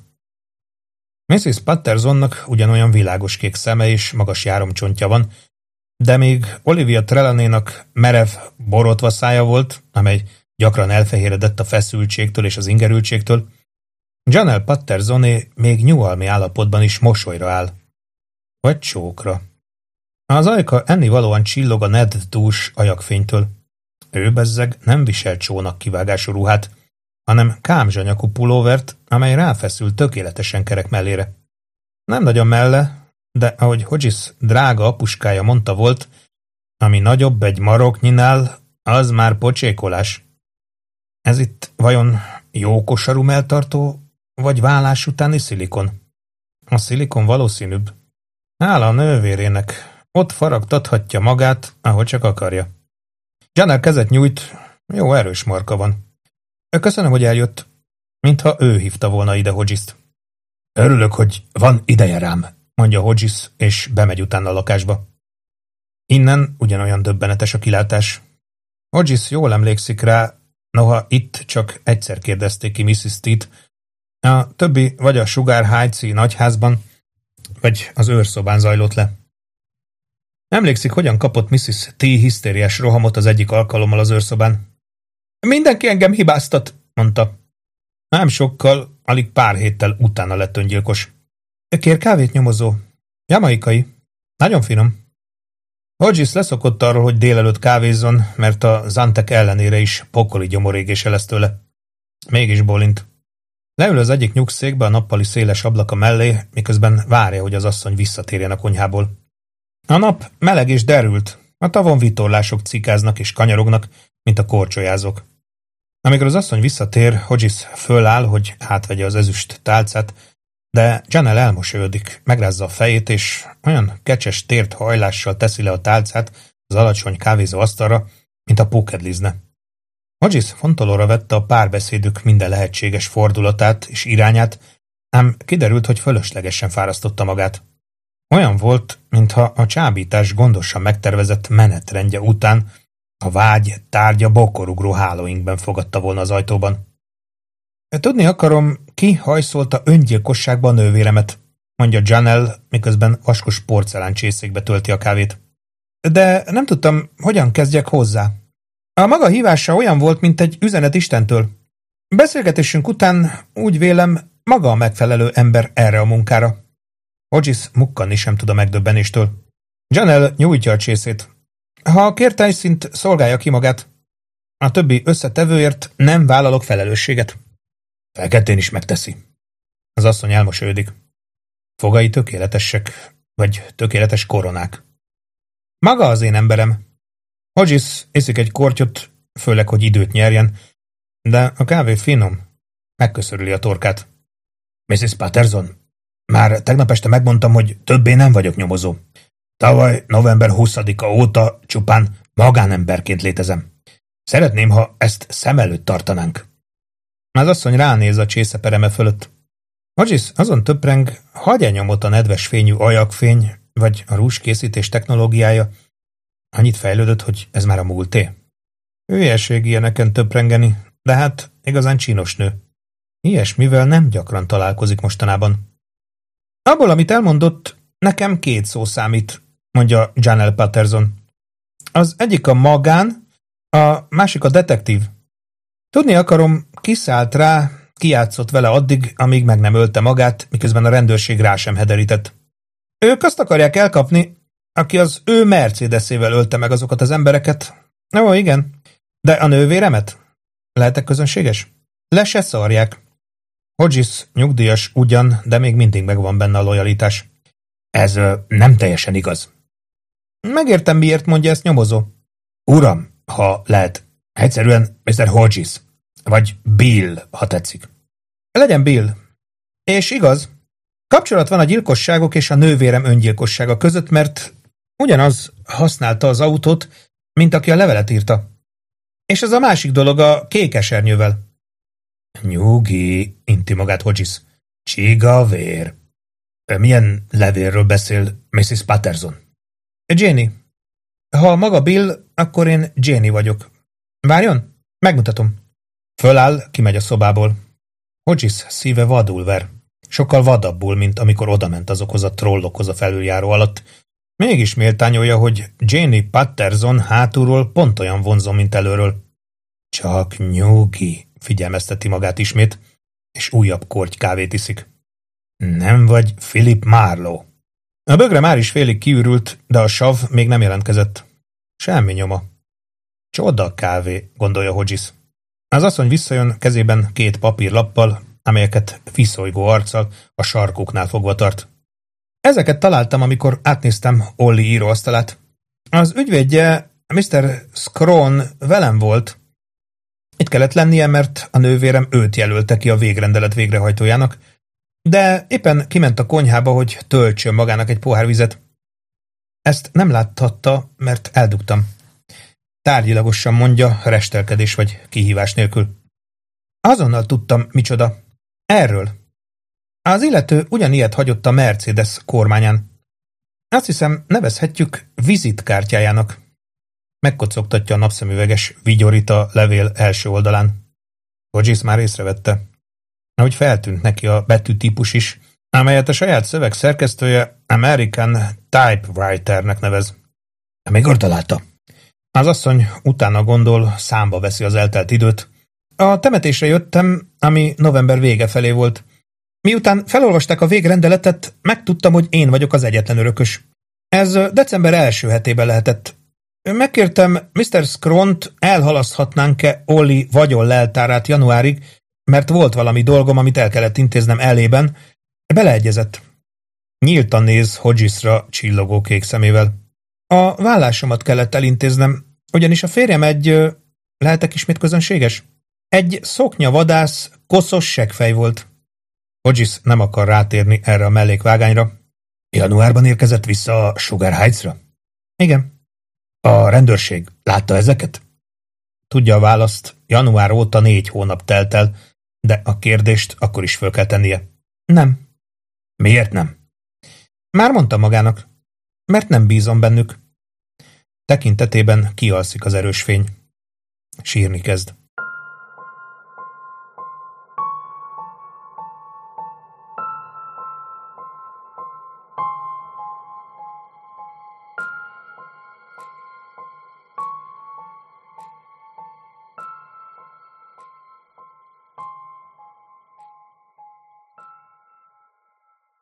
missus Pattersonnak ugyanolyan világos kék szeme és magas járomcsontja van, de még Olivia Trelawney-nak merev, borotva szája volt, amely gyakran elfehéredett a feszültségtől és az ingerültségtől, Janelle Pattersoné még nyugalmi állapotban is mosolyra áll. Vagy csókra. Az ajka ennivalóan csillog a Ned dús ajakfénytől. Ő bezzeg nem visel csónak kivágású ruhát, hanem kámzsanyakú pulóvert, amely ráfeszül tökéletesen kerek mellére. Nem nagyon melle, de ahogy Hodges drága apuskája mondta volt, ami nagyobb egy maroknyinál, az már pocsékolás. Ez itt vajon jó kosarú melltartó, vagy vállás utáni szilikon? A szilikon valószínűbb. Hála a nővérének, ott faragtathatja magát, ahogy csak akarja. Janelle kezet nyújt, jó erős marka van. Köszönöm, hogy eljött, mintha ő hívta volna ide Hodgest. Örülök, hogy van ideje rám, mondja Hodges, és bemegy utána a lakásba. Innen ugyanolyan döbbenetes a kilátás. Hodges jól emlékszik rá, Noha itt csak egyszer kérdezték ki missus T-t, a többi vagy a Sugar Heights-i nagyházban, vagy az őrszobán zajlott le. Emlékszik, hogyan kapott missus T hisztériás rohamot az egyik alkalommal az őrszobán? Mindenki engem hibáztat, mondta. Nem sokkal, alig pár héttel utána lett öngyilkos. Kér kávét, nyomozó? Jamaikai. Nagyon finom. Hodges leszokott arról, hogy délelőtt kávézzon, mert a Zantek ellenére is pokoli gyomorégése lesz tőle. Mégis bólint. Leül az egyik nyugszékbe a nappali széles ablaka mellé, miközben várja, hogy az asszony visszatérjen a konyhából. A nap meleg és derült, a tavon vitorlások cikáznak és kanyarognak, mint a korcsolyázók. Amikor az asszony visszatér, Hodges föláll, hogy átvegye az ezüst tálcát, de Janelle elmosolyodik, megrázza a fejét, és olyan kecses tért hajlással teszi le a tálcát az alacsony kávézó asztalra, mint a pókedlizne. Hodges fontolóra vette a párbeszédük minden lehetséges fordulatát és irányát, ám kiderült, hogy fölöslegesen fárasztotta magát. Olyan volt, mintha a csábítás gondosan megtervezett menetrendje után a vágy tárgya bokorugró hálóinkben fogadta volna az ajtóban. Tudni akarom, ki hajszolta öngyilkosságba a nővéremet, mondja Janelle, miközben vaskos porcelán csészékbe tölti a kávét. De nem tudtam, hogyan kezdjek hozzá. A maga hívása olyan volt, mint egy üzenet Istentől. Beszélgetésünk után úgy vélem, maga a megfelelő ember erre a munkára. Hodges mukkanni sem tud a megdöbbenéstől. Janelle nyújtja a csészét. Ha kértájszint, szolgálja ki magát. A többi összetevőért nem vállalok felelősséget. Feketén is megteszi. Az asszony elmosolyodik. Fogai tökéletesek, vagy tökéletes koronák. Maga az én emberem. Hodges iszik egy kortyot, főleg, hogy időt nyerjen, de a kávé finom. Megköszörüli a torkát. missus Patterson, már tegnap este megmondtam, hogy többé nem vagyok nyomozó. Tavaly november huszadika óta csupán magánemberként létezem. Szeretném, ha ezt szem előtt tartanánk. Az asszony ránéz a csészepereme fölött. Hodges azon töpreng, hagy-e nyomot a nedves fényű ajakfény, vagy a rúzskészítés technológiája. Annyit fejlődött, hogy ez már a múlté. Hülyeség ilyeneken töprengeni, de hát igazán csinos nő. Ilyesmivel nem gyakran találkozik mostanában. Abból, amit elmondott, nekem két szó számít, mondja Janelle Patterson. Az egyik a magán, a másik a detektív. Tudni akarom, kiszállt rá, kijátszott vele addig, amíg meg nem ölte magát, miközben a rendőrség rá sem hederített. Ők azt akarják elkapni, aki az ő Mercedesével ölte meg azokat az embereket. Ó, igen. De a nővéremet? Lehetek közönséges? Le se szarják. Hodges nyugdíjas ugyan, de még mindig megvan benne a lojalitás. Ez ö, nem teljesen igaz. Megértem, miért mondja ezt nyomozó. Uram, ha lehet, egyszerűen miszter Hodges, vagy Bill, ha tetszik. Legyen Bill. És igaz, kapcsolat van a gyilkosságok és a nővérem öngyilkossága között, mert ugyanaz használta az autót, mint aki a levelet írta. És ez a másik dolog a kék esernyővel. Nyugi, inti magát Hodges. Csiga vér. Milyen levélről beszél missus Patterson? Jenny. Ha maga Bill, akkor én Jenny vagyok. Várjon, megmutatom. Föláll, kimegy a szobából. Hodges szíve vadul ver. Sokkal vadabbul, mint amikor odament azokhoz a trollokhoz a felüljáró alatt. Mégis méltányolja, hogy Jenny Patterson hátulról pont olyan vonzó, mint előről. Csak nyugi, figyelmezteti magát ismét, és újabb korty kávét iszik. Nem vagy Philip Marlowe. A bögre már is félig kiürült, de a sav még nem jelentkezett. Semmi nyoma. Csoda kávé, gondolja Hodges. Az asszony visszajön kezében két papírlappal, amelyeket viszolygó arccal a sarkuknál fogva tart. Ezeket találtam, amikor átnéztem Olli íróasztalát. Az ügyvédje, miszter Scrone velem volt. Itt kellett lennie, mert a nővérem őt jelölte ki a végrendelet végrehajtójának, de éppen kiment a konyhába, hogy töltsön magának egy pohár vizet. Ezt nem láthatta, mert eldugtam. Tárgyilagosan mondja, restelkedés vagy kihívás nélkül. Azonnal tudtam, micsoda. Erről. Az illető ugyanilyet hagyott a Mercedes kormányán. Azt hiszem, nevezhetjük vizitkártyájának. Megkocogtatja a napszemüveges vigyorit a levél első oldalán. Hodges már észrevette, ahogy feltűnt neki a betűtípus is, amelyet a saját szöveg szerkesztője American Typewriternek nevez. Mikor találta? Az asszony utána gondol, számba veszi az eltelt időt. A temetésre jöttem, ami november vége felé volt. Miután felolvasták a végrendeletet, megtudtam, hogy én vagyok az egyetlen örökös. Ez december első hetében lehetett. Megkértem miszter Scront, elhalaszthatnánk-e Ollie vagyon leltárát januárig, mert volt valami dolgom, amit el kellett intéznem elében. Beleegyezett. Nyíltan néz Hodgesra csillogó kék szemével. A vállásomat kellett elintéznem, ugyanis a férjem egy... lehetek ismét közönséges? Egy szoknyavadász, koszos seggfej volt. Hodges nem akar rátérni erre a mellékvágányra. Januárban érkezett vissza a Sugar Heights-ra? Igen. A rendőrség látta ezeket? Tudja a választ, január óta négy hónap telt el, de a kérdést akkor is föl kell tennie. Nem. Miért nem? Már mondtam magának, mert nem bízom bennük. Tekintetében kialszik az erős fény. Sírni kezd.